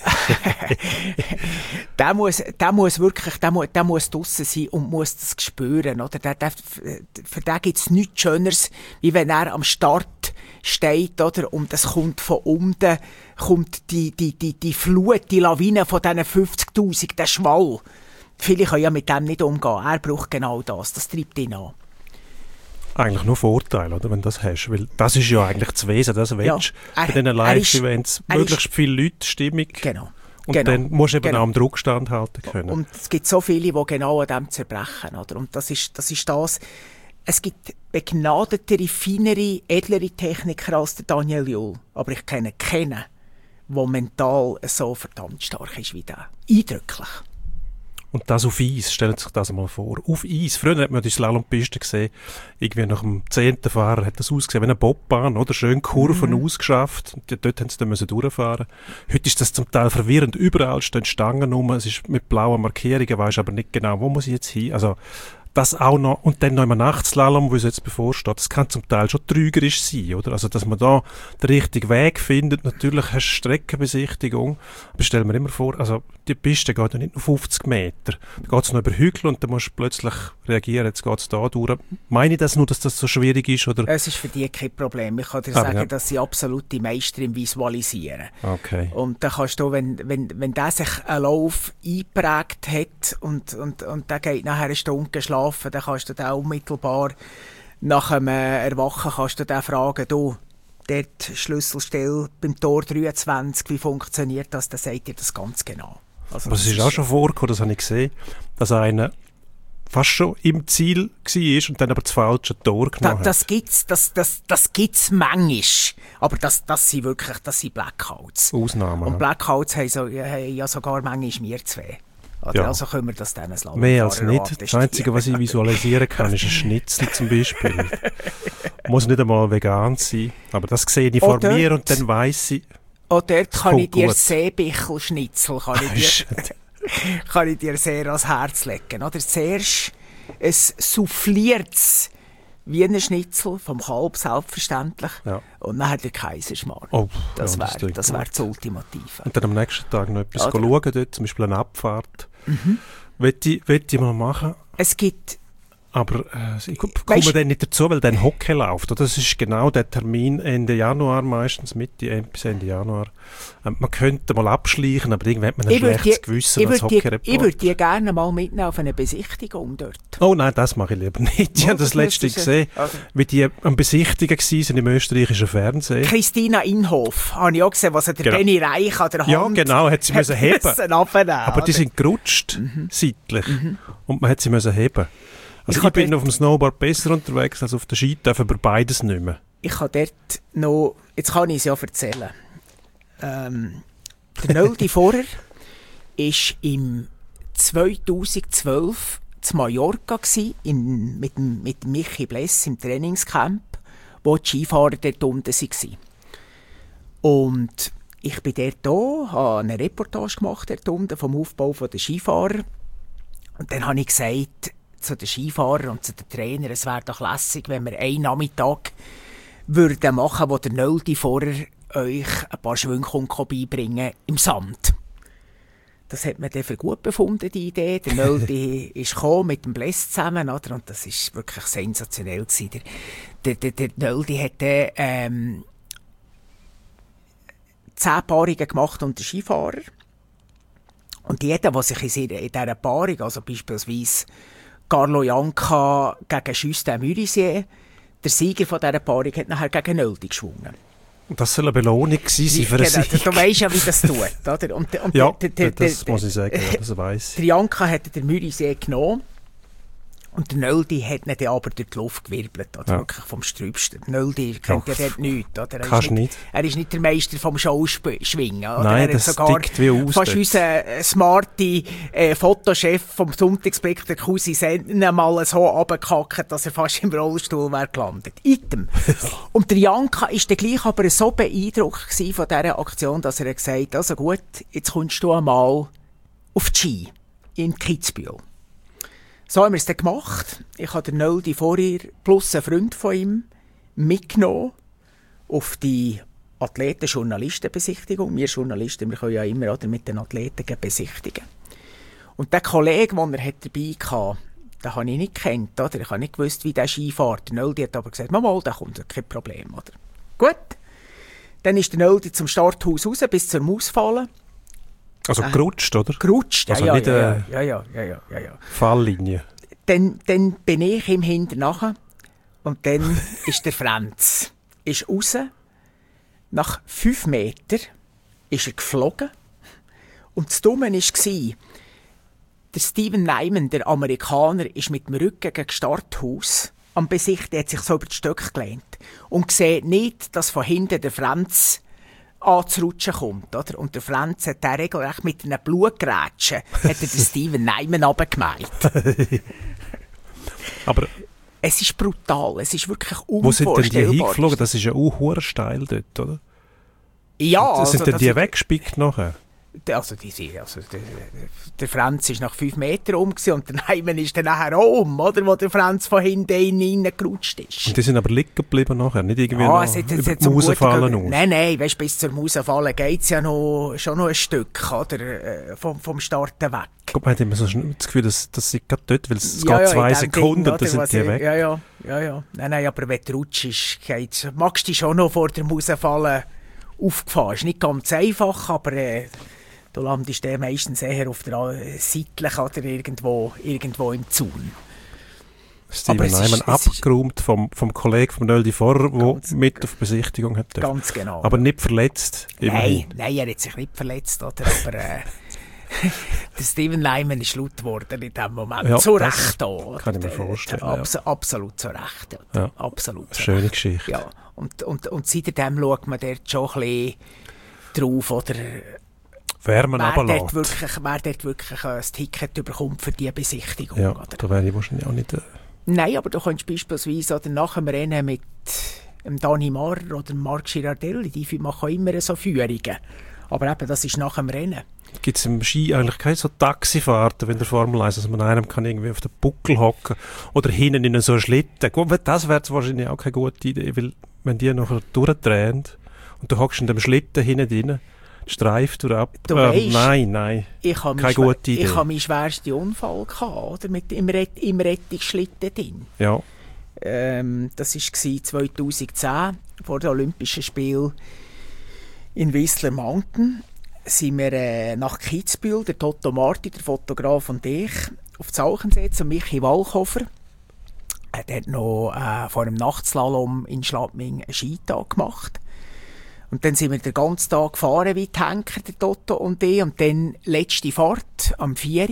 der muss draussen sein und muss das spüren, oder? Für den gibt es nichts Schöneres, wie wenn er am Start steht, oder? Und es kommt von unten, kommt die Flut, die Lawine von diesen 50'000, der Schwall. Viele können ja mit dem nicht umgehen. Er braucht genau das. Das treibt ihn an. Eigentlich nur Vorteil, oder, wenn du das hast. Weil das ist ja eigentlich das Wesen, das willst du bei diesen Live-Events. Möglichst viele Leute, Stimmung. Genau. Und dann musst du eben auch am Druck standhalten können. Und es gibt so viele, die genau an dem zerbrechen. Oder? Und das ist das. Es gibt begnadetere, feinere, edlere Techniker als der Daniel Juhl. Aber ich kenne keinen, der mental so verdammt stark ist wie der. Eindrücklich. Und das auf Eis, stellen Sie sich das mal vor. Auf Eis. Früher hat man die Slalompiste gesehen, irgendwie nach dem 10. Fahrer hat das ausgesehen wie eine Bobbahn, oder? Schön Kurven ausgeschafft. Und dort haben sie dann durchfahren. Heute ist das zum Teil verwirrend. Überall stehen Stangen rum, es ist mit blauen Markierungen, weisst aber nicht genau, wo muss ich jetzt hin. Also, das auch noch, und dann noch im Nachtslalom, wo es jetzt bevorsteht, das kann zum Teil schon trügerisch sein, oder? Also, dass man da den richtigen Weg findet. Natürlich hast du Streckenbesichtigung, aber stell mir immer vor, also, die Piste geht ja nicht nur 50 Meter. Da geht es noch über Hügel und dann musst du plötzlich reagieren, jetzt geht es da durch. Meine ich das nur, dass das so schwierig ist, oder? Es ist für die kein Problem. Ich kann dir sagen, dass sie absolute Meister im Visualisieren. Okay. Und dann kannst du, wenn der sich einen Lauf eingeprägt hat und der geht nachher eine Stunde geschlafen, dann kannst du den unmittelbar nach dem Erwachen kannst du den fragen, du, dort Schlüsselstelle beim Tor 23, wie funktioniert das? Dann sagt dir das ganz genau. Also, aber es ist auch schon vorgekommen, das habe ich gesehen, dass einer fast schon im Ziel war und dann aber das falsche Tor genommen hat. Das gibt's manchmal. Aber das sind Blackouts. Ausnahmen. Und Blackouts haben ja sogar manchmal wir zwei. Oder? Ja. Also können wir das dann lassen. Mehr als nicht. Das Einzige, was ich visualisieren kann, ist ein Schnitzel zum Beispiel. Muss nicht einmal vegan sein, aber das sehe ich vor mir und dann weiss ich, dort kann ich dir Seebichelschnitzel kann ich dir sehr ans Herz legen. Oder? Zuerst ein souffliertes Wiener Schnitzel vom Kalb, selbstverständlich. Ja. Und dann der Kaiserschmarrn. Oh, das wäre das Ultimative. Und dann am nächsten Tag noch etwas schauen, dort, zum Beispiel eine Abfahrt. Möchte ich mal machen. Es gibt... Aber ich komme dann nicht dazu, weil dann Hockey läuft. Das ist genau der Termin Ende Januar, meistens Mitte bis Ende Januar. Man könnte mal abschleichen, aber irgendwie hat man ein schlechtes Gewissen als Hockey-Reporter. Ich würde die gerne mal mitnehmen auf eine Besichtigung dort. Oh nein, das mache ich lieber nicht. Ich habe das letzte gesehen, wie die am Besichtigen waren im österreichischen Fernsehen. Christina Inhof, habe ich auch gesehen, was der Benny Reich an der Hand ja, genau, hat sie müssen heben. Aber die sind gerutscht, seitlich. Und man hat sie müssen heben. Also ich bin auf dem Snowboard besser unterwegs als auf der Ski, darf aber beides nicht mehr. Ich habe dort noch, jetzt kann ich es ja erzählen. Der Nöldi Vorer war im 2012 zu Mallorca mit Michi Bless im Trainingscamp, wo die Skifahrer dort unten waren. Und ich bin dort da, habe eine Reportage gemacht dort unten vom Aufbau der Skifahrer. Und dann habe ich gesagt zu den Skifahrern und zu den Trainern, es wäre doch lässig, wenn wir einen Nachmittag würden machen, wo der Nöldi vorher euch ein paar Schwünge beibringen im Sand. Das hat man dann für gut befunden, die Idee. Der Nöldi ist gekommen mit dem Bless zusammen, oder? Und das ist wirklich sensationell gewesen. Der Nöldi hat dann 10 Paarungen gemacht unter Skifahrer. Und jeder, der sich in dieser Paarung, also beispielsweise Carlo Janka gegen Justin Murisier, der Sieger von dieser Paarung, hat nachher gegen Nöldi geschwungen. Das soll eine Belohnung gewesen sein für einen Sieg. Du weisst ja, wie das tut, oder? Und ja, das muss ich sagen, ja, das weiss ich. Der Janka hat den Murisier genommen und der Nöldi hat ihn dann aber durch die Luft gewirbelt, oder? Ja. Wirklich vom Strübsten. Der Nöldi kennt ja dort nichts, oder? Er ist nicht der Meister vom Schauschwingen, oder? Nein, er das sogar dickt wie aus. Fast unser smarte Fotochef vom Sonntagsblick, der Cousin Senna, mal so runtergekackt, dass er fast im Rollstuhl wäre gelandet. Item. Und der Janka war dann gleich aber so beeindruckt von dieser Aktion, dass er gesagt hat, also gut, jetzt kommst du einmal auf die Ski in Kitzbühel. So haben wir es dann gemacht. Ich habe den Nöldi vorher plus einen Freund von ihm mitgenommen auf die Athleten-Journalisten-Besichtigung. Wir Journalisten, wir können ja immer oder, mit den Athleten besichtigen. Und der Kollege, den er dabei hatte, den habe ich nicht gekannt. Oder? Ich habe nicht gewusst, wie der Ski fährt. Der Nöldi hat aber gesagt, mal, da kommt kein Problem. Oder? Gut. Dann ist der Nöldi zum Starthaus raus, bis zur Mausfalle. Also gerutscht, oder? Gerutscht, also ja, nicht ja. Falllinie. Dann bin ich ihm hinterher und dann ist der Franz raus. Nach 5 Metern ist er geflogen. Und das Dumme war, der Steven Nyman, der Amerikaner, ist mit dem Rücken gegen das Starthaus am Besicht. Er hat sich so über die Stöcke gelehnt und sieht nicht, dass von hinten der Franz anzurutschen kommt, oder? Und der Franz hat den regelrecht mit einer Blutgrätsche hat er den Steven Nyman runtergemeint. Aber es ist brutal, es ist wirklich unvorstellbar. Wo sind denn die hingeflogen? Das ist ja auch hure steil dort, oder? Ja. Sind denn die weggespickt nachher? Also der Franz ist nach 5 Metern und der Nyman ist dann nachher oder? Wo der Franz von hinten reingerutscht ist. Und die sind aber liegen geblieben nachher, nicht irgendwie über die Mausenfalle aus? Nein, weißt, bis zur Mausenfalle geht es ja schon noch ein Stück, oder? Vom Starten weg. Guck, man hat immer so das Gefühl, dass sie gerade dort, weil es geht 2 Sekunden und dann sind die weg. Ja. Nein, aber wenn du rutschst, magst du dich schon noch vor der Mausenfalle aufgefahren. Ist nicht ganz einfach, aber du landest meistens eher auf der seitlich oder irgendwo im Zaun. Steven Nyman abgeräumt vom Kollegen vom Nöldi vorher, der mit auf Besichtigung hat. Ganz genau. Aber nicht verletzt. Nein, er hat sich nicht verletzt. Oder? Aber der Steven Nyman ist laut geworden in diesem Moment. Ja, zu Recht da. Kann ich mir vorstellen. Absolut zu Recht. Ja. Absolut zu Schöne Recht. Geschichte. Ja. Und seitdem schaut man dort schon ein bisschen drauf, oder? Wer dort wirklich ein Ticket bekommt für diese Besichtigung. Ja, oder? da wäre ich wahrscheinlich auch nicht... Nein, aber du kannst beispielsweise oder nach dem Rennen mit Dani Marr oder Marc Girardelli, die machen immer so Führungen. Aber eben, das ist nach dem Rennen. Gibt es im Ski eigentlich keine so Taxifahrten, wenn der Formel 1, dass man einem kann irgendwie auf den Buckel hocken oder hinten in so einen Schlitten? Gut, das wäre wahrscheinlich auch keine gute Idee, weil wenn die nachher durchdrehen und du hockst in dem Schlitten hinten drin, streift du ab. Du weißt, nein. Keine gute Idee. Ich hatte meinen schwersten Unfall gehabt, oder? Im Rettungsschlitten drin. Ja. Das war 2010, vor den Olympischen Spielen in Whistler Mountain. Sind wir nach Kitzbühel, der Toto Marti, der Fotograf und ich, auf die Alchensee und Michi Walchhofer. Er hat noch vor einem Nachtslalom in Schladming einen Skitag gemacht. Und dann sind wir den ganzen Tag gefahren wie die Henker, der Toto und ich. Und dann letzte Fahrt am 4.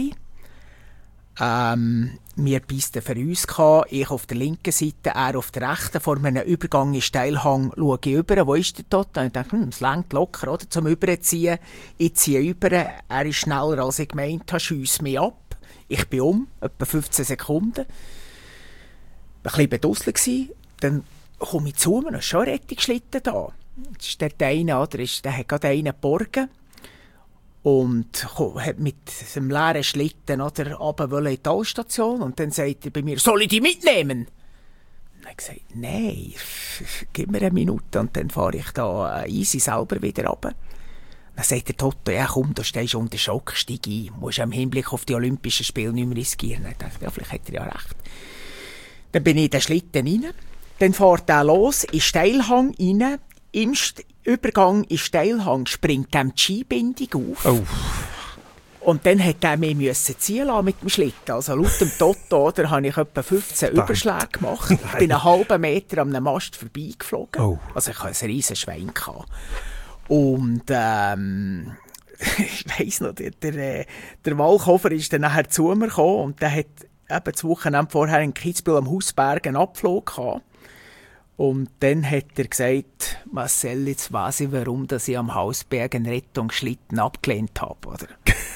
Wir Pisten für uns gehabt. Ich auf der linken Seite, er auf der rechten. Vor einem Übergang in Steilhang schaue ich über. Wo ist der Toto? Und ich dachte, es reicht locker, oder? Zum Überziehen. Ich ziehe über. Er ist schneller, als ich gemeint habe. Schiesse mich ab. Ich bin etwa 15 Sekunden. Ein bisschen bedusselt. Dann komme ich zu mir, und schon ein Rettungsschlitten da. Das ist der eine, oder? Der hat gerade einen geborgen. Und hat mit einem leeren Schlitten runter in die Talstation. Und dann sagt er bei mir, soll ich die mitnehmen? Und ich habe gesagt, nein, gib mir eine Minute. Und dann fahre ich da easy selber wieder runter. Dann sagt der Toto, ja komm, du stehst unter Schock, steig ein. Musst im Hinblick auf die Olympischen Spiele nicht mehr riskieren. Dann dachte ich, ja, vielleicht hat er ja recht. Dann bin ich in den Schlitten rein. Dann fährt er los, in den Steilhang rein. Im Übergang in den Steilhang springt ihm die Skibindung auf. Oh. Und dann hat er mich ziehen lassen mit dem Schlitten. Also laut dem Toto, da habe ich etwa 15 Überschläge gemacht. Ich bin einen halben Meter an einem Mast vorbeigeflogen. Oh. Also ich hatte ein riesen Schwein gehabt. Und ich weiss noch, der Walkofer ist dann nachher zu mir gekommen und der hat eben 2 Wochen vorher in Kitzbühel am Hausberg einen Abflug gehabt. Und dann hat er gesagt, Marcel, jetzt weiss ich, warum dass ich am Hausberg einen Rettungsschlitten abgelehnt habe, oder?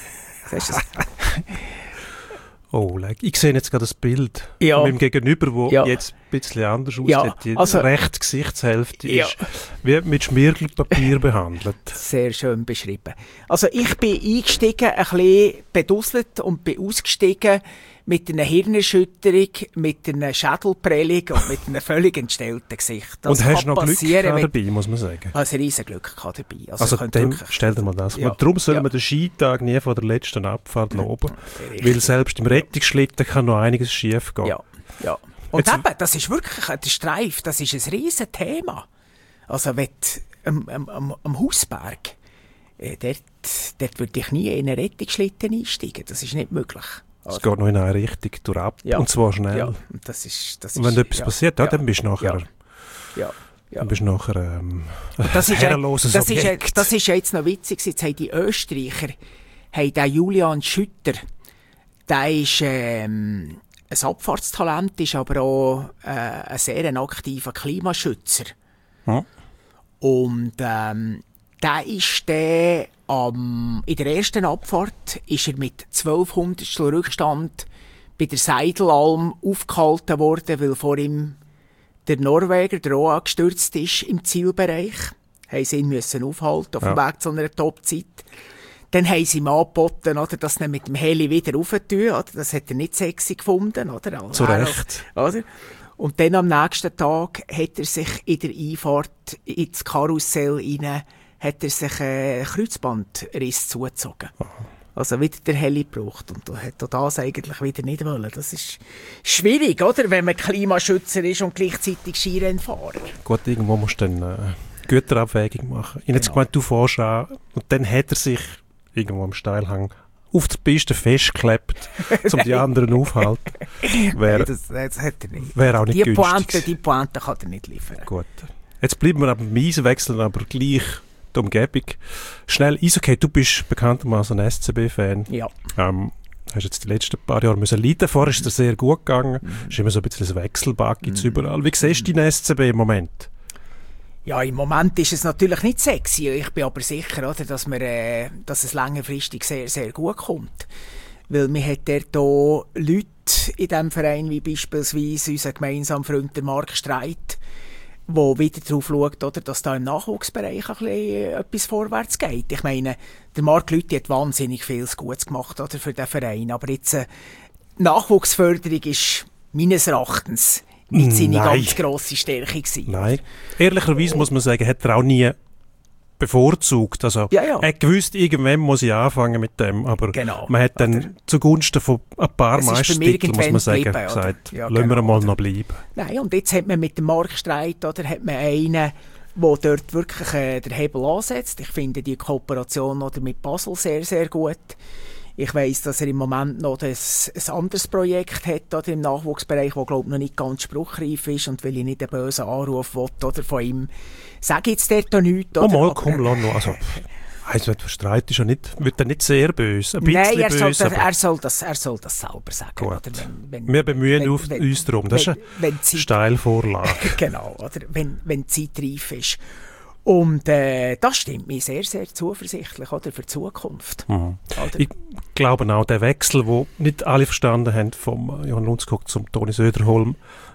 Oh, ich sehe jetzt gerade das Bild Ja. mit dem Gegenüber, das Ja. jetzt ein bisschen anders aussieht. Ja, Die also- rechte Gesichtshälfte Ja. ist wie mit Schmirgelpapier behandelt. Sehr schön beschrieben. Also ich bin eingestiegen, ein bisschen bedusselt und bin ausgestiegen mit einer Hirnerschütterung, mit einer Schädelprellung und mit einem völlig entstellten Gesicht. Das Und hast kann noch Glück passieren, gehabt wenn- dabei, muss man sagen. Ich hatte ein riesen Glück gehabt dabei. Also könnte dem, wirklich- stell dir mal das vor. Ja. Darum soll Ja. man den Skitag nie von der letzten Abfahrt loben. Richtig. Weil selbst im Rettungsschlitten kann noch einiges schief gehen. Ja, ja. Und Jetzt- eben, das ist wirklich, der Streif, das ist ein riesen Thema. Also wenn du am Hausberg, dort würde ich nie in einen Rettungsschlitten einsteigen. Das ist nicht möglich. Es geht noch in eine Richtung durchab. Ja. Und zwar schnell. Ja, und das ist, Und wenn etwas ja, passiert, ja, dann bist du nachher, ja. dann bist du nachher Das ist, herrenloses das, ist, Objekt. das ist jetzt noch witzig. Jetzt haben die Österreicher, den Julian Schütter, der ist ein Abfahrtstalent, ist aber auch ein sehr aktiver Klimaschützer. Ja. Und der ist in der ersten Abfahrt ist er mit 1200 Rückstand bei der Seidelalm aufgehalten worden, weil vor ihm der Norweger, der auch gestürzt ist im Zielbereich. Haben sie ihn müssen aufhalten auf dem Weg zu einer Topzeit. Dann haben sie ihm angeboten, oder, dass sie ihn mit dem Heli wieder raufentun, oder? Das hat er nicht sexy gefunden, oder? Zu Recht. Oder? Und dann am nächsten Tag hat er sich in der Einfahrt ins Karussell rein, hat er sich einen Kreuzbandriss zugezogen. Also wieder der Heli gebraucht. Und er hat auch das eigentlich wieder nicht wollen. Das ist schwierig, oder? Wenn man Klimaschützer ist und gleichzeitig Skirennfahrer. Gut, irgendwo musst du dann Güterabwägung machen. Ich habe jetzt Genau. gemeint, du fährst an und dann hat er sich irgendwo am Steilhang auf der Piste festgeklebt, um die anderen aufzuhalten. Wäre Das hat er nicht. wär auch nicht Die günstig. Pointe kann er nicht liefern. Gut. Jetzt bleiben wir beim Eisen, wechseln aber gleich die Umgebung. Schnell, Eishockey, du bist bekanntermaßen ein SCB-Fan. Ja. Hast jetzt die letzten paar Jahre müssen leiden. Vorher ist es sehr gut gegangen. Ist immer so ein bisschen ein Wechselbad, gibt's überall. Wie siehst du deinen SCB im Moment? Ja, im Moment ist es natürlich nicht sexy. Ich bin aber sicher, oder, dass es längerfristig sehr, sehr gut kommt. Weil man hat dort auch Leute in diesem Verein, wie beispielsweise unser gemeinsamer Freund der Marc Streit, der wieder darauf schaut, oder, dass da im Nachwuchsbereich ein bisschen etwas vorwärts geht. Ich meine, der Marc Lüthi hat wahnsinnig viel Gutes gemacht, oder, für den Verein. Aber jetzt Nachwuchsförderung ist meines Erachtens nicht seine Nein. ganz grosse Stärke gewesen. Nein. Ehrlicherweise muss man sagen, hat er auch nie bevorzugt. Also, Ja, ja. er hat gewusst, irgendwann muss ich anfangen mit dem, aber Genau. man hat dann zugunsten von ein paar Es ist bei mir Meistertiteln, muss man irgendwann sagen, geblieben, oder? gesagt, Ja, lassen wir genau, mal oder? noch bleiben. Nein, und jetzt hat man mit dem Marktstreit, oder, hat man einen, der dort wirklich den Hebel ansetzt. Ich finde die Kooperation, oder, mit Basel sehr, sehr gut. Ich weiss, dass er im Moment noch ein anderes Projekt hat, oder, im Nachwuchsbereich, das, glaube ich, noch nicht ganz spruchreif ist. Und weil ich nicht einen bösen Anruf will, oder, von ihm, sage ich jetzt dort auch nichts. Oh Oder? mal, Aber- komm, lass noch. Also, also der Streit ist ja nicht, wird er nicht sehr böse. Ein bisschen Nein, er soll, böse, das, aber er soll das selber sagen. Gut. Oder? wir bemühen wenn- uns darum. Das ist eine wenn die Zeit- Steilvorlage. Genau, oder? Wenn die Zeit reif ist. Und das stimmt mich sehr, sehr zuversichtlich, oder, für die Zukunft. Oder? Ich glaube auch, der Wechsel, den nicht alle verstanden haben, vom Johann Lundskog zum Toni Söderholm,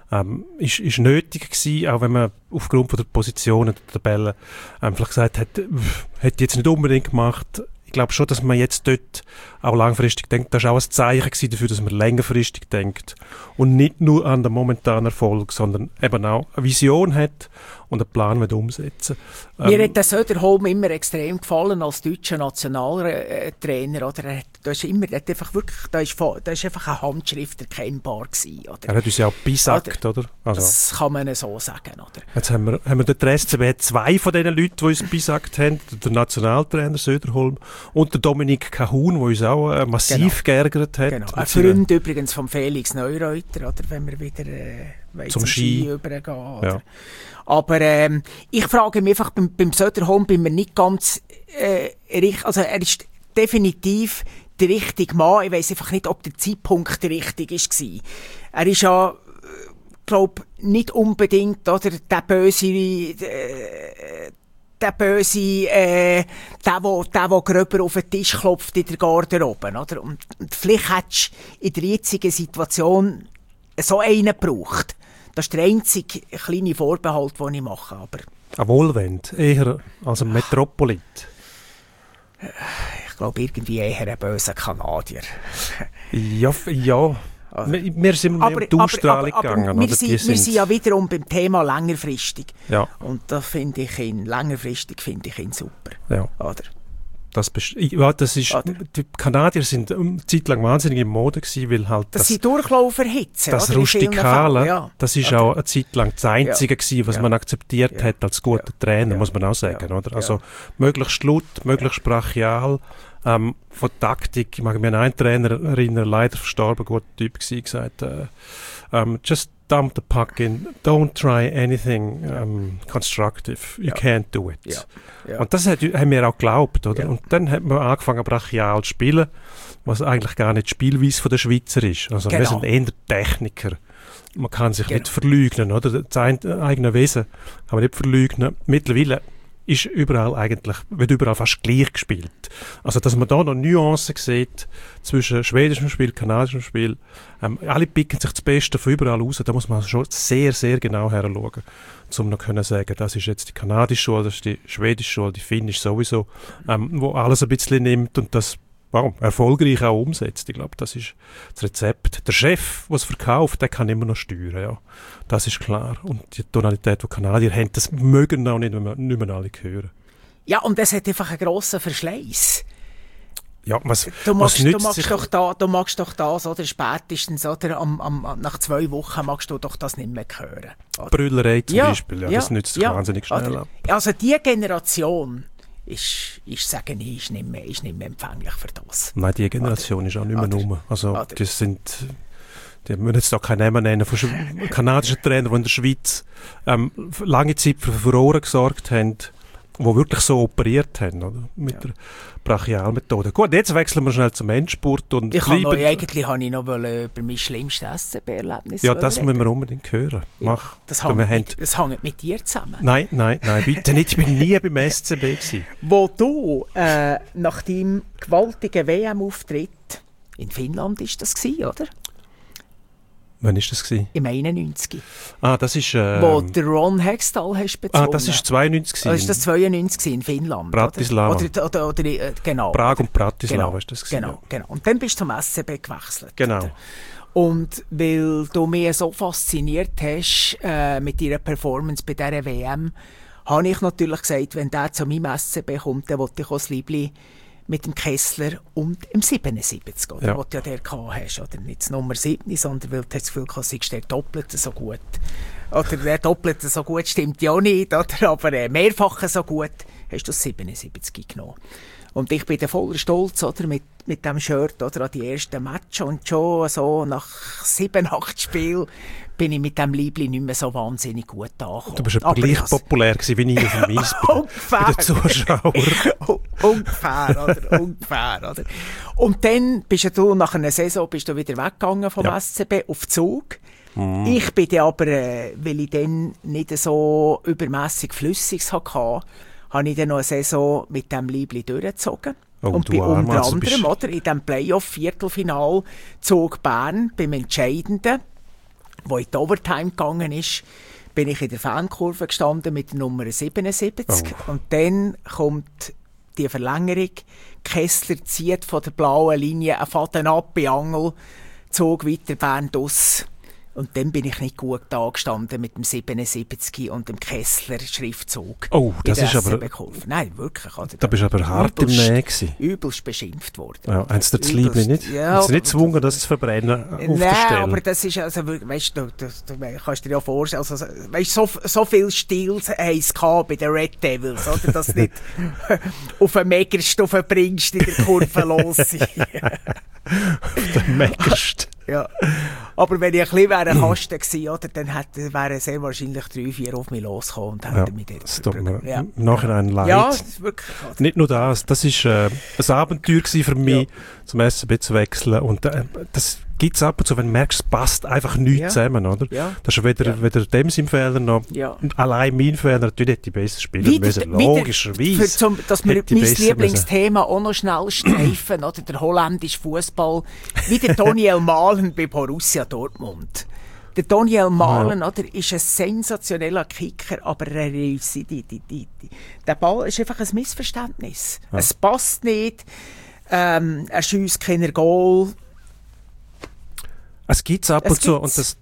ist nötig gewesen, auch wenn man aufgrund von der Position in der Tabelle einfach gesagt hat, hätte jetzt nicht unbedingt gemacht. Ich glaube schon, dass man jetzt dort auch langfristig denkt. Das war auch ein Zeichen gewesen dafür, dass man längerfristig denkt und nicht nur an den momentanen Erfolg, sondern eben auch eine Vision hat und einen Plan umsetzen. Mir hat der Söderholm immer extrem gefallen als deutscher Nationaltrainer. Oder? Da ist einfach eine Handschrift erkennbar gewesen. Oder? Er hat uns ja auch besagt, oder? Also. Das kann man so sagen. Oder? Jetzt haben wir den SCB 2 von diesen Leuten, die uns besagt haben, der Nationaltrainer Söderholm und der Dominik Cahun, der uns auch massiv geärgert hat. Genau. Ein Freund übrigens von Felix Neureuter, oder? Wenn wir wieder zum Ski übergehen. Oder? Ja. Aber ich frage mich einfach, beim Söderholm bin mir nicht ganz richtig. Also er ist definitiv der richtige Mann. Ich weiss einfach nicht, ob der Zeitpunkt der richtige war. Er ist ja, glaube nicht unbedingt, oder, der gröber auf den Tisch klopft in der Garderobe, oder? Und vielleicht hättest du in der jetzigen Situation so einen gebraucht. Das ist der einzige kleine Vorbehalt, den ich mache. Aber ein Wohlwend, eher als ein Metropolit. Ich glaube, irgendwie eher ein böser Kanadier. Ja. Also, wir sind mehr um die Ausstrahlung gegangen. Wir sind ja wiederum beim Thema längerfristig. Ja. Und da finde ich ihn super. Ja. Oder? Das ist, die Kanadier sind eine Zeit lang wahnsinnig in Mode gewesen, weil halt das sind Durchlauferhitze. Das oder, Rustikale, ja. das ist auch eine Zeit lang das Einzige gewesen, was man akzeptiert hat als guter Trainer, muss man auch sagen, oder? Also möglichst laut, möglichst brachial, von Taktik. Ich mag mich an einen Trainer erinnern, leider verstorben, guter Typ gewesen, gesagt, just dump the puck in, don't try anything constructive, you can't do it. Ja. Und das haben wir auch geglaubt, oder? Ja. Und dann hat man angefangen brachial zu spielen, was eigentlich gar nicht die Spielweise von der Schweizer ist. Also wir sind eher Techniker. Man kann sich nicht verleugnen, oder? Das eigene Wesen kann man nicht verleugnen. Mittlerweile wird überall fast gleich gespielt. Also, dass man da noch Nuancen sieht zwischen schwedischem Spiel, kanadischem Spiel. Alle picken sich das Beste von überall raus. Da muss man schon sehr, sehr genau heranschauen, um noch können sagen, das ist jetzt die kanadische Schule, das ist die schwedische Schule, die finnische sowieso, wo alles ein bisschen nimmt und das erfolgreich auch umsetzt. Ich glaube, das ist das Rezept. Der Chef, der es verkauft, der kann immer noch steuern. Ja. Das ist klar. Und die Tonalität, die Kanadier haben, das mögen auch nicht mehr alle hören. Ja, und es hat einfach einen grossen Verschleiß. Ja, du magst doch das, oder spätestens, oder, nach 2 Wochen magst du doch das nicht mehr hören. Oder? Brüllerei zum Beispiel, das nützt sich wahnsinnig schnell ab. Also die Generation ist nicht mehr empfänglich für das. Nein, die Generation ist auch nicht mehr rum. Also die müssen jetzt auch keinen Namen nennen, von kanadischen Trainern, die in der Schweiz lange Zeit für Furore gesorgt haben, die wirklich so operiert haben, oder? Mit der Brachialmethode. Gut, jetzt wechseln wir schnell zum Endspurt. Und eigentlich wollte ich noch über mein schlimmstes SCB-Erlebnis Ja, das müssen wir unbedingt hören. Mach. Das hängt mit dir zusammen. Nein, bitte nicht. Ich bin nie beim SCB gewesen. Wo du nach deinem gewaltigen WM-Auftritt in Finnland ist das gewesen, oder? Wann war das? Im 91. Das ist... wo der Ron Hextall hast bezwungen. Das ist 92. Ist das 92 in Finnland? Bratislava. Oder genau. Prag und Bratislava ist das gewesen. Genau. Und dann bist du zum SCB gewechselt. Genau. Oder? Und weil du mich so fasziniert hast mit deiner Performance bei dieser WM, habe ich natürlich gesagt, wenn der zu meinem SCB kommt, dann wollte ich auch das Liebli mit dem Kessler und dem 77, oder? Ja. Was du ja der gehabt hast. Oder nicht das Nummer 7, sondern weil du das Gefühl hast, du der Doppelte so gut. Oder der Doppelte so gut stimmt ja auch nicht, oder? Aber mehrfache so gut hast du das 77 genommen. Und ich bin voller Stolz, oder, mit dem Shirt, oder, an die ersten Match. Und schon so nach 7-8 Spielen bin ich mit dem Liebli nicht mehr so wahnsinnig gut angekommen. Du bist aber gleich populär gewesen wie ich auf dem Eisbahn. Bei den Zuschauern. Ungefähr, oder? Und dann bist du nach einer Saison wieder weggegangen vom SCB auf Zug. Ich bin dann aber, weil ich dann nicht so übermässig Flüssiges hatte, habe ich dann noch eine Saison mit dem Liebli durchgezogen. Und bin unter anderem, oder, in diesem Playoff-Viertelfinal Zug Bern beim Entscheidenden, wo in die Overtime gegangen ist, bin ich in der Fankurve gestanden mit der Nummer 77. Und dann kommt die Verlängerung. Kessler zieht von der blauen Linie einen Faden ab bei Angel, Zug weiter Bern draus. Und dann bin ich nicht gut da gestanden mit dem 77 und dem Kessler-Schriftzug. Oh, das ist aber... Nein, wirklich. Also, da bist du aber hart im Nähe gewesen. Übelst beschimpft worden. Ja, haben sie dir das Liebling nicht? Ja, haben sie nicht gezwungen, das zu verbrennen auf der Nein, Stelle? aber das ist, also, weißt du kannst dir ja vorstellen, also, weißt, so viel Stils haben es bei den Red Devils, oder? Dass du nicht auf den Meckerst bringst in der Kurve los sind. Auf den Meckerst. Ja. Aber wenn ich ein bisschen ein Kasten gewesen, oder, dann wären sehr wahrscheinlich 3-4 auf mich losgekommen und hätten mich dort das tut mir im Nachhinein leid. Ja, das ist wirklich. Nicht nur das war ein Abenteuer für mich, zum SCB zu wechseln. Und das gibt es ab und zu, wenn du merkst, es passt einfach nichts zusammen, oder? Ja. Das ist weder dem sein Fehler noch allein mein Fehler. Natürlich hätte ich besser spielen müssen, logischerweise. Dass wir mein Lieblingsthema auch noch schnell streifen, oder? Der holländische Fußball, wie der Daniel Mahlen bei Borussia Dortmund. Der Daniel Mahlen, oder, ist ein sensationeller Kicker, aber der Ball ist einfach ein Missverständnis. Ja. Es passt nicht, er schiesst kein Goal. Es gibt es ab und zu und es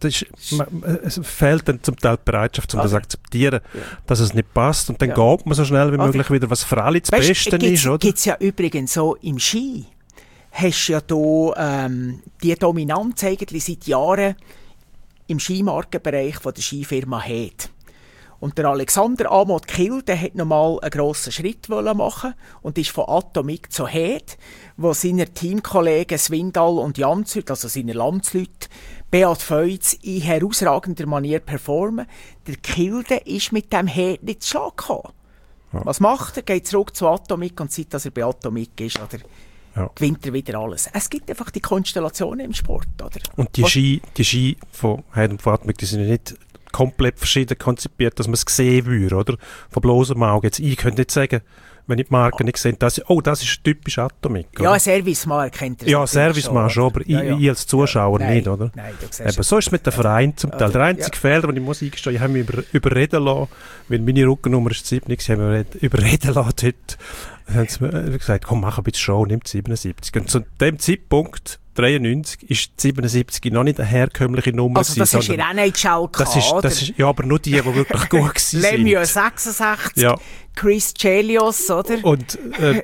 fehlt dann zum Teil die Bereitschaft, um das zu akzeptieren, dass es nicht passt und dann geht man so schnell wie möglich wieder, was für alle das Beste ist, oder? Gibt es ja übrigens so im Ski, hast ja da die Dominanz eigentlich seit Jahren im Skimarkenbereich von der Skifirma Head. Und der Alexander Amod Kill, der hat nochmal einen grossen Schritt machen und ist von Atomic zu Head, wo seine Teamkollegen Swindal und Janzüt, also seine Landsleute, Beat Feutz in herausragender Manier performen. Der Kilde ist mit dem Head nicht zu Schlag gekommen. Ja. Was macht er? Geht zurück zu Atomic und seit dass er bei Atomic ist, oder? Ja. Gewinnt er wieder alles. Es gibt einfach die Konstellationen im Sport, oder? Und die Ski von Head und von Atomic, die sind ja nicht komplett verschieden konzipiert, dass man es sehen würde, oder? Von bloßem Auge. Jetzt, ich könnte nicht sagen, wenn ich die Marke nicht sehe, das ist typisch Atomic. Oder? Ja, Servicemark kennt ihr. Ja, Servicemark schon, aber ich als Zuschauer nicht, oder? Nein, eben, so ist es mit den Vereinen zum Teil. Der einzige Fehler, den ich muss eingestehen, ich habe mich überreden lassen, weil meine Rückennummer ist 70, haben wir überreden lassen heute. Dann haben sie mir gesagt, komm, mach ein bisschen Show, nimm 77. Und zu dem Zeitpunkt 93 ist 77 noch nicht eine herkömmliche Nummer. Also das ist in der NHL das ist ja, aber nur die wirklich gut sind. Lemieux 66, ja. Chris Chelios, oder? Und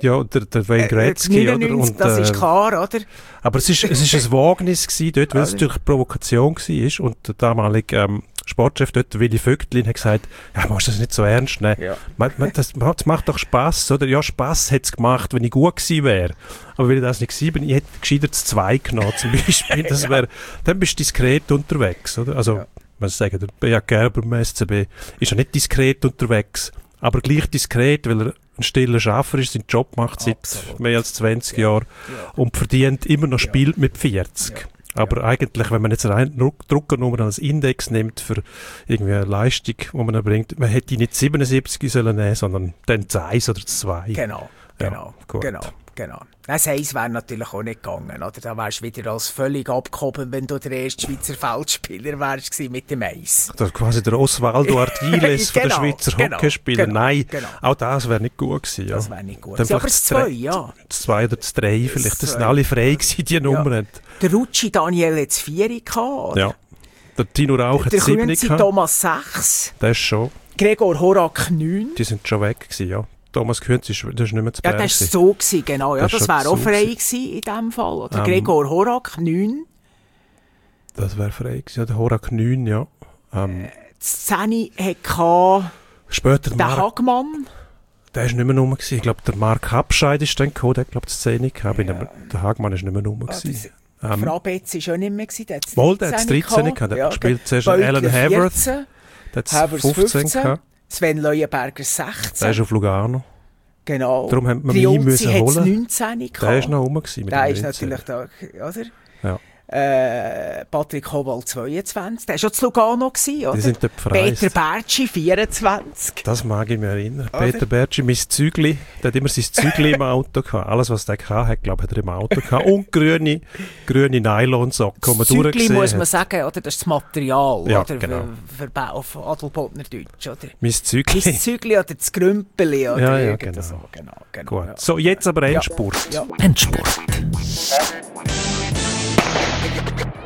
der Wayne Gretzky, 99, oder? Und, das ist klar, oder? Aber es ist ein Wagnis gewesen dort, weil es natürlich eine Provokation war. Und der damalige Sportchef dort, Willi Vögtlin, hat gesagt, ja, musst du das nicht so ernst nehmen. Ja. Das macht doch Spass, oder? Ja, Spass hätte es gemacht, wenn ich gut gewesen wäre. Aber wenn ich das nicht gewesen bin, ich hätte gescheiter das 2 genommen, zum Beispiel. Das dann bist du diskret unterwegs, oder? Also, was sagen, der Beat Gerber beim SCB ist ja nicht diskret unterwegs, aber gleich diskret, weil er ein stiller Schaffer ist, seinen Job macht seit mehr als 20 Jahren und verdient immer noch, spielt mit 40. Ja. Aber eigentlich, wenn man jetzt rein Druckernummer als Index nimmt für irgendwie eine Leistung, die man erbringt, man hätte nicht 77 sollen nehmen, sondern dann das 1 oder das 2. Genau. Das 1 wäre natürlich auch nicht gegangen, oder? Da wärst du wieder als völlig abgehoben, wenn du der erste Schweizer Feldspieler wärst mit dem 1. Das ist quasi der Osvaldo Ardiles von den Schweizer Hockeyspielern. Nein, auch das wäre nicht gut gewesen. Ja. Das wäre nicht gut gewesen. Aber das 2, ja. Das 2 oder das 3 vielleicht, das sind alle frei gewesen, die Nummern. Der Rucci Daniel hat 4 gehabt, oder? Ja. Der Tino Rauch hat 7 gehabt. Der Thomas 6. Das ist schon. Gregor Horak 9. Die sind schon weg gewesen, ja. Thomas Kühn, das ist nicht mehr zu Berg. Ja, das war so gewesen, genau. Ja, das wäre auch frei gewesen in diesem Fall. Oder Gregor Horak 9. Das wäre frei gewesen. Der Horak 9, ja. Das 10 hatte später der Hagmann. Der ist nicht mehr rum gewesen. Ich glaube, der Mark Habscheid ist dann gekommen, der hat, glaube ich, das 10 gehabt. Der Hagmann ist nicht mehr rum gewesen. Frau Betz war auch nicht mehr gewesen. Der hat das 13 gehabt. Der spielt zuerst Alan Havertz. Der hat 15 gehabt. Sven Leuenberger 16. Der ist auf Lugano. Genau. Darum haben wir ihn müssen holen. 19 gehabt. Der ist noch rum gewesen. Der ist natürlich da, oder? Ja. Patrick Hobal 22, der war schon zu Lugano gewesen, oder? Die sind dort verreist. Peter Bertschi 24. Das mag ich mich erinnern. Oder? Peter Bertschi, mein Zügli, der hat immer sein Zügli im Auto gehabt. Alles, was der hatte, glaube ich, hat er im Auto gehabt. Und grüne Nylonsocken, die man durchgesehen hat. Zügli muss man sagen, oder? Das ist das Material, ja, oder? Genau. Für auf Adelbodner Deutsch, oder? Mein Zügli. Mein Zügli oder das Grümpeli, oder? Ja, genau. So, genau. Gut. Ja. So, jetzt aber Endspurt. Ja. Endspurt.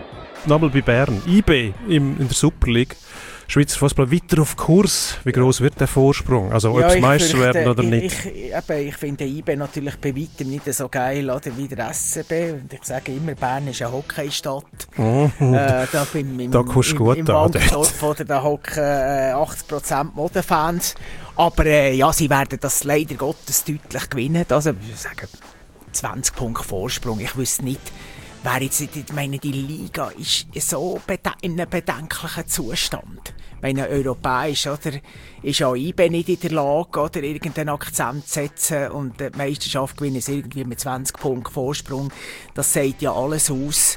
nochmal bei Bern. IB in der Super League. Schweizer Fußball weiter auf Kurs. Wie gross wird der Vorsprung? Also ob sie Meister werden oder nicht? Ich finde IB natürlich bei weitem nicht so geil, oder, wie der SCB. Und ich sage immer, Bern ist eine Hockeystadt. Da kommst du gut im an. Waldorf oder da hocken 80% Modefans. Aber ja, sie werden das leider Gottes deutlich gewinnen. Also ich würde sagen, 20 Punkte Vorsprung. Ich wüsste nicht, wer jetzt, ich meine, die Liga ist so in einem bedenklichen Zustand. Ich meine, europäisch, oder, ist auch IB nicht in der Lage, oder, irgendeinen Akzent zu setzen und die Meisterschaft gewinnen sie irgendwie mit 20 Punkten Vorsprung. Das sagt ja alles aus.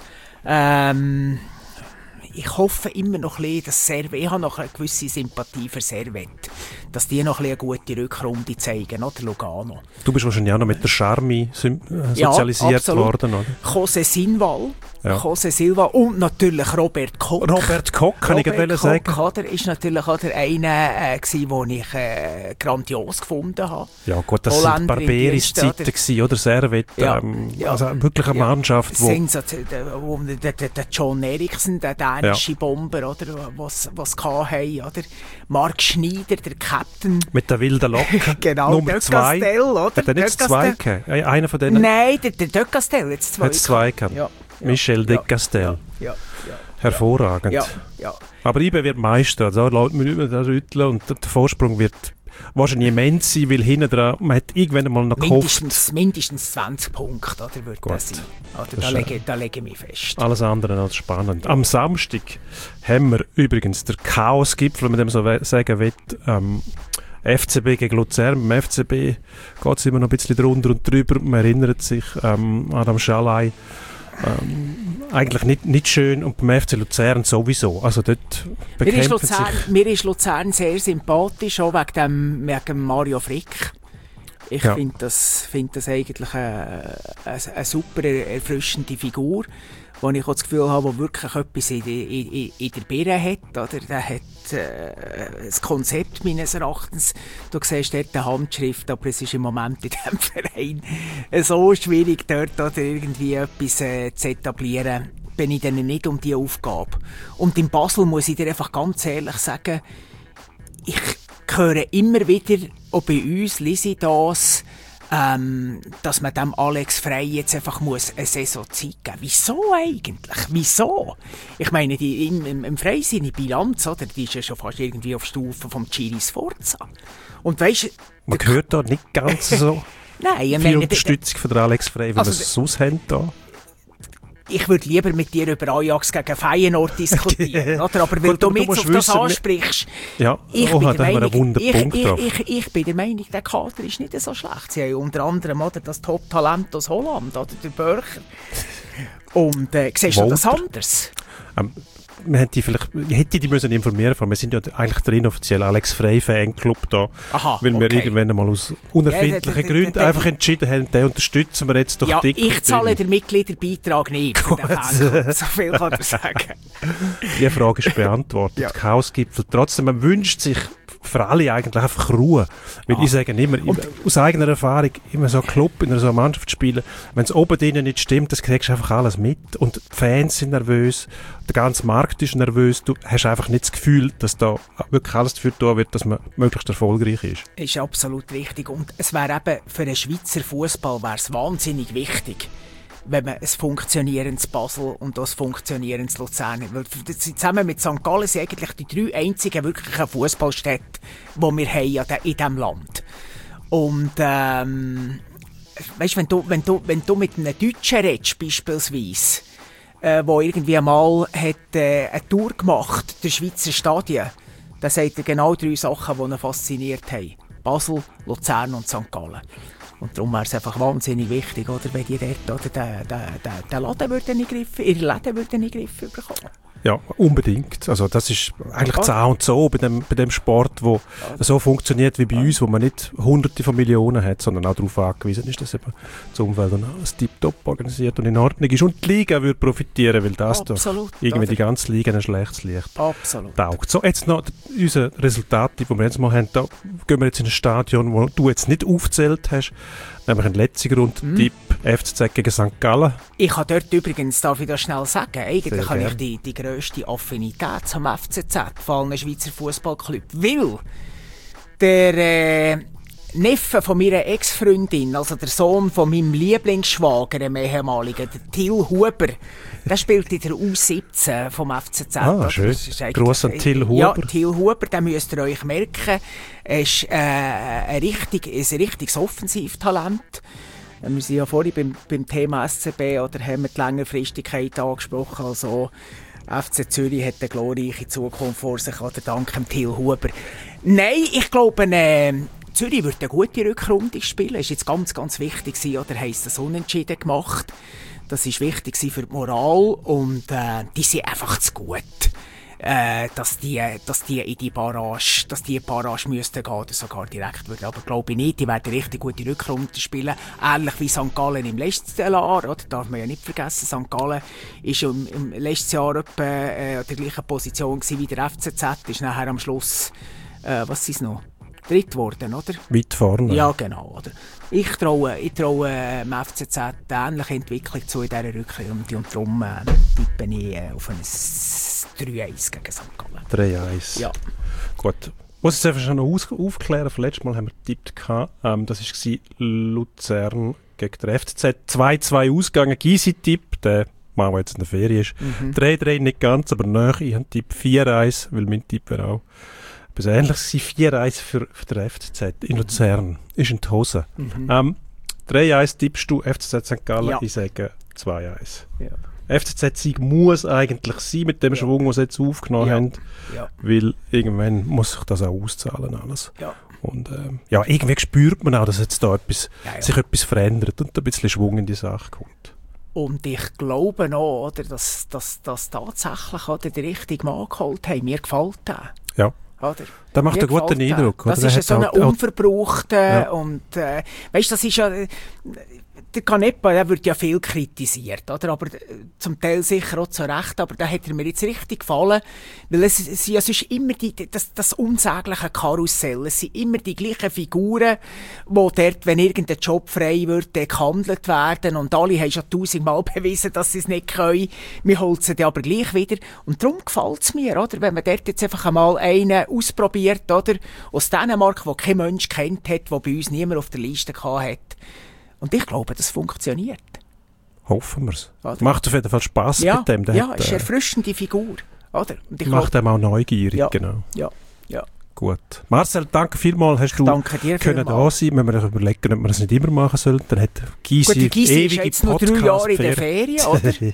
Ich hoffe immer noch ein bisschen, dass Servet, ich habe noch eine gewisse Sympathie für Servet, dass die noch ein bisschen eine gute Rückrunde zeigen, oder Lugano. Du bist wahrscheinlich auch noch mit der Charmi sozialisiert worden, oder? José Silva und natürlich Robert Koch. Robert Koch, kann ich gerade sagen. Oder, ist natürlich auch der eine, den ich grandios gefunden habe. Ja gut, das waren Barberis-Zeiten, oder? Servet, also wirklich eine Mannschaft, wo... Der John Eriksen, der dänische Bomber, oder, was hatten, oder? Marc Schneider, der Captain. Mit der wilden Locke. Genau, Nummer 2. Oder? Hat er nicht zwei gehabt? Einer von denen? Nein, der De Castel hat zwei. Hat zwei gehabt. Ja. Michel De Castel. Ja. Hervorragend. Ja. Aber IB wird Meister, also da lässt man nicht mehr rütteln und der Vorsprung wird wahrscheinlich immens sein, weil hinten dran, man hat irgendwann mal noch gehofft. Mindestens 20 Punkte, oder, wird das sein. Oder, da lege ich mich fest. Alles andere als spannend. Am Samstag haben wir übrigens den Chaos-Gipfel, wenn man dem so sagen will, FCB gegen Luzern. Beim FCB geht es immer noch ein bisschen drunter und drüber. Man erinnert sich Adam Schalay. Eigentlich nicht schön und beim FC Luzern sowieso. Also dort mir ist Luzern sehr sympathisch, auch wegen Mario Frick. Ich finde das eigentlich eine super erfrischende Figur, wo ich auch das Gefühl habe, wo wirklich etwas in der Birne hat. Oder? Der hat das Konzept meines Erachtens. Du siehst dort eine Handschrift, aber es ist im Moment in diesem Verein so schwierig, dort oder irgendwie etwas zu etablieren. Bin ich denen nicht um diese Aufgabe. Und in Basel muss ich dir einfach ganz ehrlich sagen, ich höre immer wieder, auch bei uns lese ich das, dass man dem Alex Frey jetzt einfach eine Saison Zeit geben muss. Wieso eigentlich? Wieso? Ich meine, im Frey seine Bilanz, oder, die ist ja schon fast irgendwie auf Stufe vom Chiri Sforza. Und weißt, man hört da nicht ganz so viel Unterstützung von der Alex Frey, weil wir es sonst haben da. Ich würde lieber mit dir über Ajax gegen Feyenoord diskutieren, oder? Aber weil du mich auf das ansprichst, ich bin der Meinung, der Kader ist nicht so schlecht. Sie haben unter anderem oder, das Top-Talent aus Holland, oder der Börcher. Und siehst du das anders? Man hätte die müssen informieren, wir sind ja eigentlich der inoffizielle Alex Frey Fanclub da, weil wir irgendwann mal aus unerfindlichen Gründen einfach entschieden haben, den unterstützen wir jetzt durch dick. Ich zahle den Mitgliederbeitrag nicht für den Fanclub, so viel kann ich sagen. Die Frage ist beantwortet. Chaosgipfel. Trotzdem, man wünscht sich für alle eigentlich einfach Ruhe. Weil ich sage immer, aus eigener Erfahrung, immer so einen Club in so einer Mannschaft spielen, wenn es oben drinnen nicht stimmt, das kriegst du einfach alles mit. Und die Fans sind nervös, der ganze Markt ist nervös, du hast einfach nicht das Gefühl, dass da wirklich alles dafür tun wird, dass man möglichst erfolgreich ist. Ist absolut richtig. Und es wäre eben für den Schweizer Fußball wahnsinnig wichtig, wenn man ein funktionierendes Basel und das funktionierendes Luzern hat. Weil zusammen mit St. Gallen sind eigentlich die 3 einzigen wirklichen Fußballstädte, die wir haben in diesem Land. Und weißt, wenn du mit einem Deutschen redest, beispielsweise, der irgendwie mal eine Tour gemacht der Schweizer Stadien, dann sagt er genau 3 Sachen, die ihn fasziniert haben. Basel, Luzern und St. Gallen. Und darum wäre es einfach wahnsinnig wichtig, oder, wenn die dort oder den Laden würden ihre Läden würden in den Griff bekommen. Ja, unbedingt. Also das ist eigentlich das A und O bei dem Sport, der so funktioniert wie bei uns, wo man nicht Hunderte von Millionen hat, sondern auch darauf angewiesen ist, dass eben das Umfeld und alles tiptop organisiert und in Ordnung ist. Und die Liga würde profitieren, weil das absolut, doch irgendwie die ganze Liga ein schlechtes Licht taugt. So, jetzt noch unser Resultat, die wir jetzt mal haben. Da gehen wir jetzt in ein Stadion, wo du jetzt nicht aufgezählt hast. nämlich ein letzter Grundtipp, FCZ gegen St. Gallen. Ich kann dort übrigens, darf ich das schnell sagen, eigentlich Sehr habe gern. ich die grösste Affinität zum FCZ, vor allem Schweizer Fußballclub, weil der Neffe von meiner Ex-Freundin, also der Sohn von meinem Lieblingsschwager, dem ehemaligen, der Till Huber, der spielt in der U17 vom FCZ. Ah, schön. Gruß an Till Huber. Ja, Till Huber, den müsst ihr euch merken. Er ist ein richtiges Offensivtalent. Wir sind ja vorhin beim Thema SCB, oder haben wir die Längerfristigkeit angesprochen. Also FC Zürich hat eine glorreiche Zukunft vor sich, oder dank dem Till Huber. Nein, ich glaube, Zürich wird eine gute Rückrunde spielen. Das war jetzt ganz, ganz wichtig, oder heisst das Unentschieden gemacht. Das war wichtig für die Moral und die sind einfach zu gut. Dass die in die Barrage müssten gehen oder sogar direkt würden. Aber glaube ich nicht, die werden richtig gute Rückrunde spielen. Ähnlich wie St. Gallen im letzten Jahr, oder? Darf man ja nicht vergessen. St. Gallen war im letzten Jahr etwa an der gleichen Position wie der FCZ, ist nachher am Schluss, was ist es noch? Dritt geworden, oder? Weit vorne. Ja, genau, oder? Ich traue dem FCZ eine ähnliche Entwicklung zu in dieser Rückrunde und darum tippe ich auf ein 3-1 gegen St. Gallen. 3-1. Ja. Gut. Ich muss jetzt einfach schon noch aufklären. Letztes Mal haben wir getippt. Das war Luzern gegen der FCZ. 2-2 ausgegangen. Gysi-Tipp, der Mann, der jetzt in der Ferien ist. 3-3 nicht ganz, aber näher. Ich habe Tipp 4-1, weil mein Tipp wäre auch etwas Ähnliches. 4-1 für den FCZ in Luzern. Ist in die Hose. 3-1 tippst du FCZ St. Gallen. Ja. Ich sage 2-1. Ja. FCZ-Sieg muss eigentlich sein mit dem Schwung, den sie jetzt aufgenommen haben, Ja. weil irgendwann muss sich das auch auszahlen alles. Ja. Und irgendwie spürt man auch, dass jetzt da Ja. sich etwas verändert und ein bisschen Schwung in die Sache kommt. Und ich glaube noch, oder, dass tatsächlich oder die richtige Mann geholt haben. Mir gefällt der. Ja. Oder? Der macht Mir einen guten gefällt der. Eindruck. Das oder? ist so ein Der hat auch- unverbrauchter Ja. und weißt, das ist ja der Canepa, der wird ja viel kritisiert, oder? Aber zum Teil sicher auch zu Recht, aber da hat er mir jetzt richtig gefallen, weil es sind ja sonst immer das unsägliche Karussell, es sind immer die gleichen Figuren, wo dort, wenn irgendein Job frei wird, gehandelt werden und alle haben schon 1000-mal bewiesen, dass sie es nicht können, wir holen sie dann aber gleich wieder und darum gefällt es mir, oder? Wenn man dort jetzt einfach einmal einen ausprobiert, oder? Aus Dänemark, den kein Mensch kennt hat, der bei uns niemand auf der Liste hatte. Und ich glaube, das funktioniert. Hoffen wir es. Oder? Macht auf jeden Fall Spass Ja, mit dem. Der ja, hat, ist eine erfrischende Figur. Oder? Und ich macht einem auch neugierig. Ja. Genau. Ja, ja. Gut. Marcel, danke vielmals. Hast du Danke dir können da vielmals. sein. Wenn wir uns überlegen, ob wir das nicht immer machen sollen, dann hat Gysi Gut, der Gysi ist ewige jetzt noch 3 Jahre in der Podcast-Ferien. Ferien,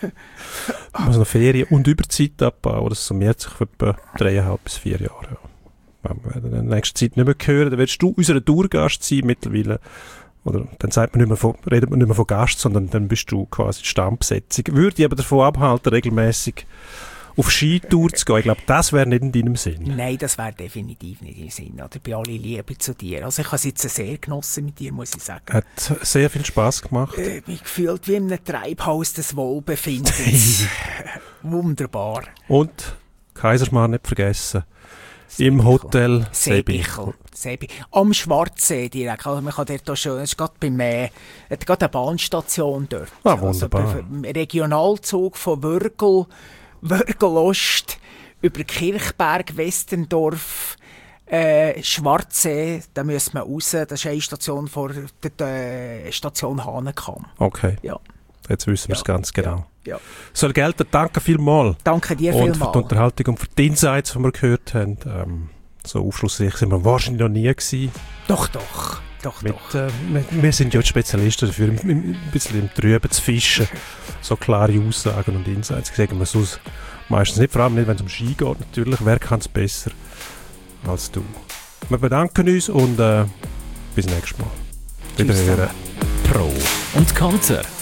oder? Muss noch Ferien und Überzeit abbauen. Das summiert sich für etwa 3,5 bis 4 Jahre. Ja. Wenn wir in der nächsten Zeit nicht mehr hören, dann wirst du unser Tourgast sein mittlerweile. Oder dann redet man nicht mehr von Gast, sondern dann bist du quasi die Stammbesetzung. Würde ich aber davon abhalten, regelmäßig auf Skitour zu gehen. Ich glaube, das wäre nicht in deinem Sinn. Nein, das wäre definitiv nicht im Sinn. Oder? Bei aller Liebe zu dir. Also ich habe es jetzt sehr genossen mit dir, muss ich sagen. Hat sehr viel Spass gemacht. Mich gefühlt wie in einem Treibhaus des Wohlbefindens. Wunderbar. Und Kaisersmarkt nicht vergessen. Im Hotel Seebichel. Am Schwarzsee direkt. Also man kann dort auch schon, es ist gerade hat gerade eine Bahnstation dort. Ah, wunderbar. Also im Regionalzug von Wörgl Ost über Kirchberg, Westendorf, Schwarzsee, da müssen wir raus. Das ist eine Station vor der Station Hahnenkamm. Okay, Ja. jetzt wissen wir es ganz genau. Ja. Soll gelten, danke vielmals. Danke dir Und für die vielmals. Unterhaltung und für die Insights, die wir gehört haben. So aufschlussreich sind wir wahrscheinlich noch nie gewesen. Doch. Wir sind ja die Spezialisten dafür, ein bisschen im Trüben zu fischen. So klare Aussagen und Insights sagen wir sonst meistens nicht, vor allem nicht, wenn es um Ski geht natürlich. Wer kann es besser als du? Wir bedanken uns und bis nächstes Mal. Tschüss Wiederhören. Pro und Konter.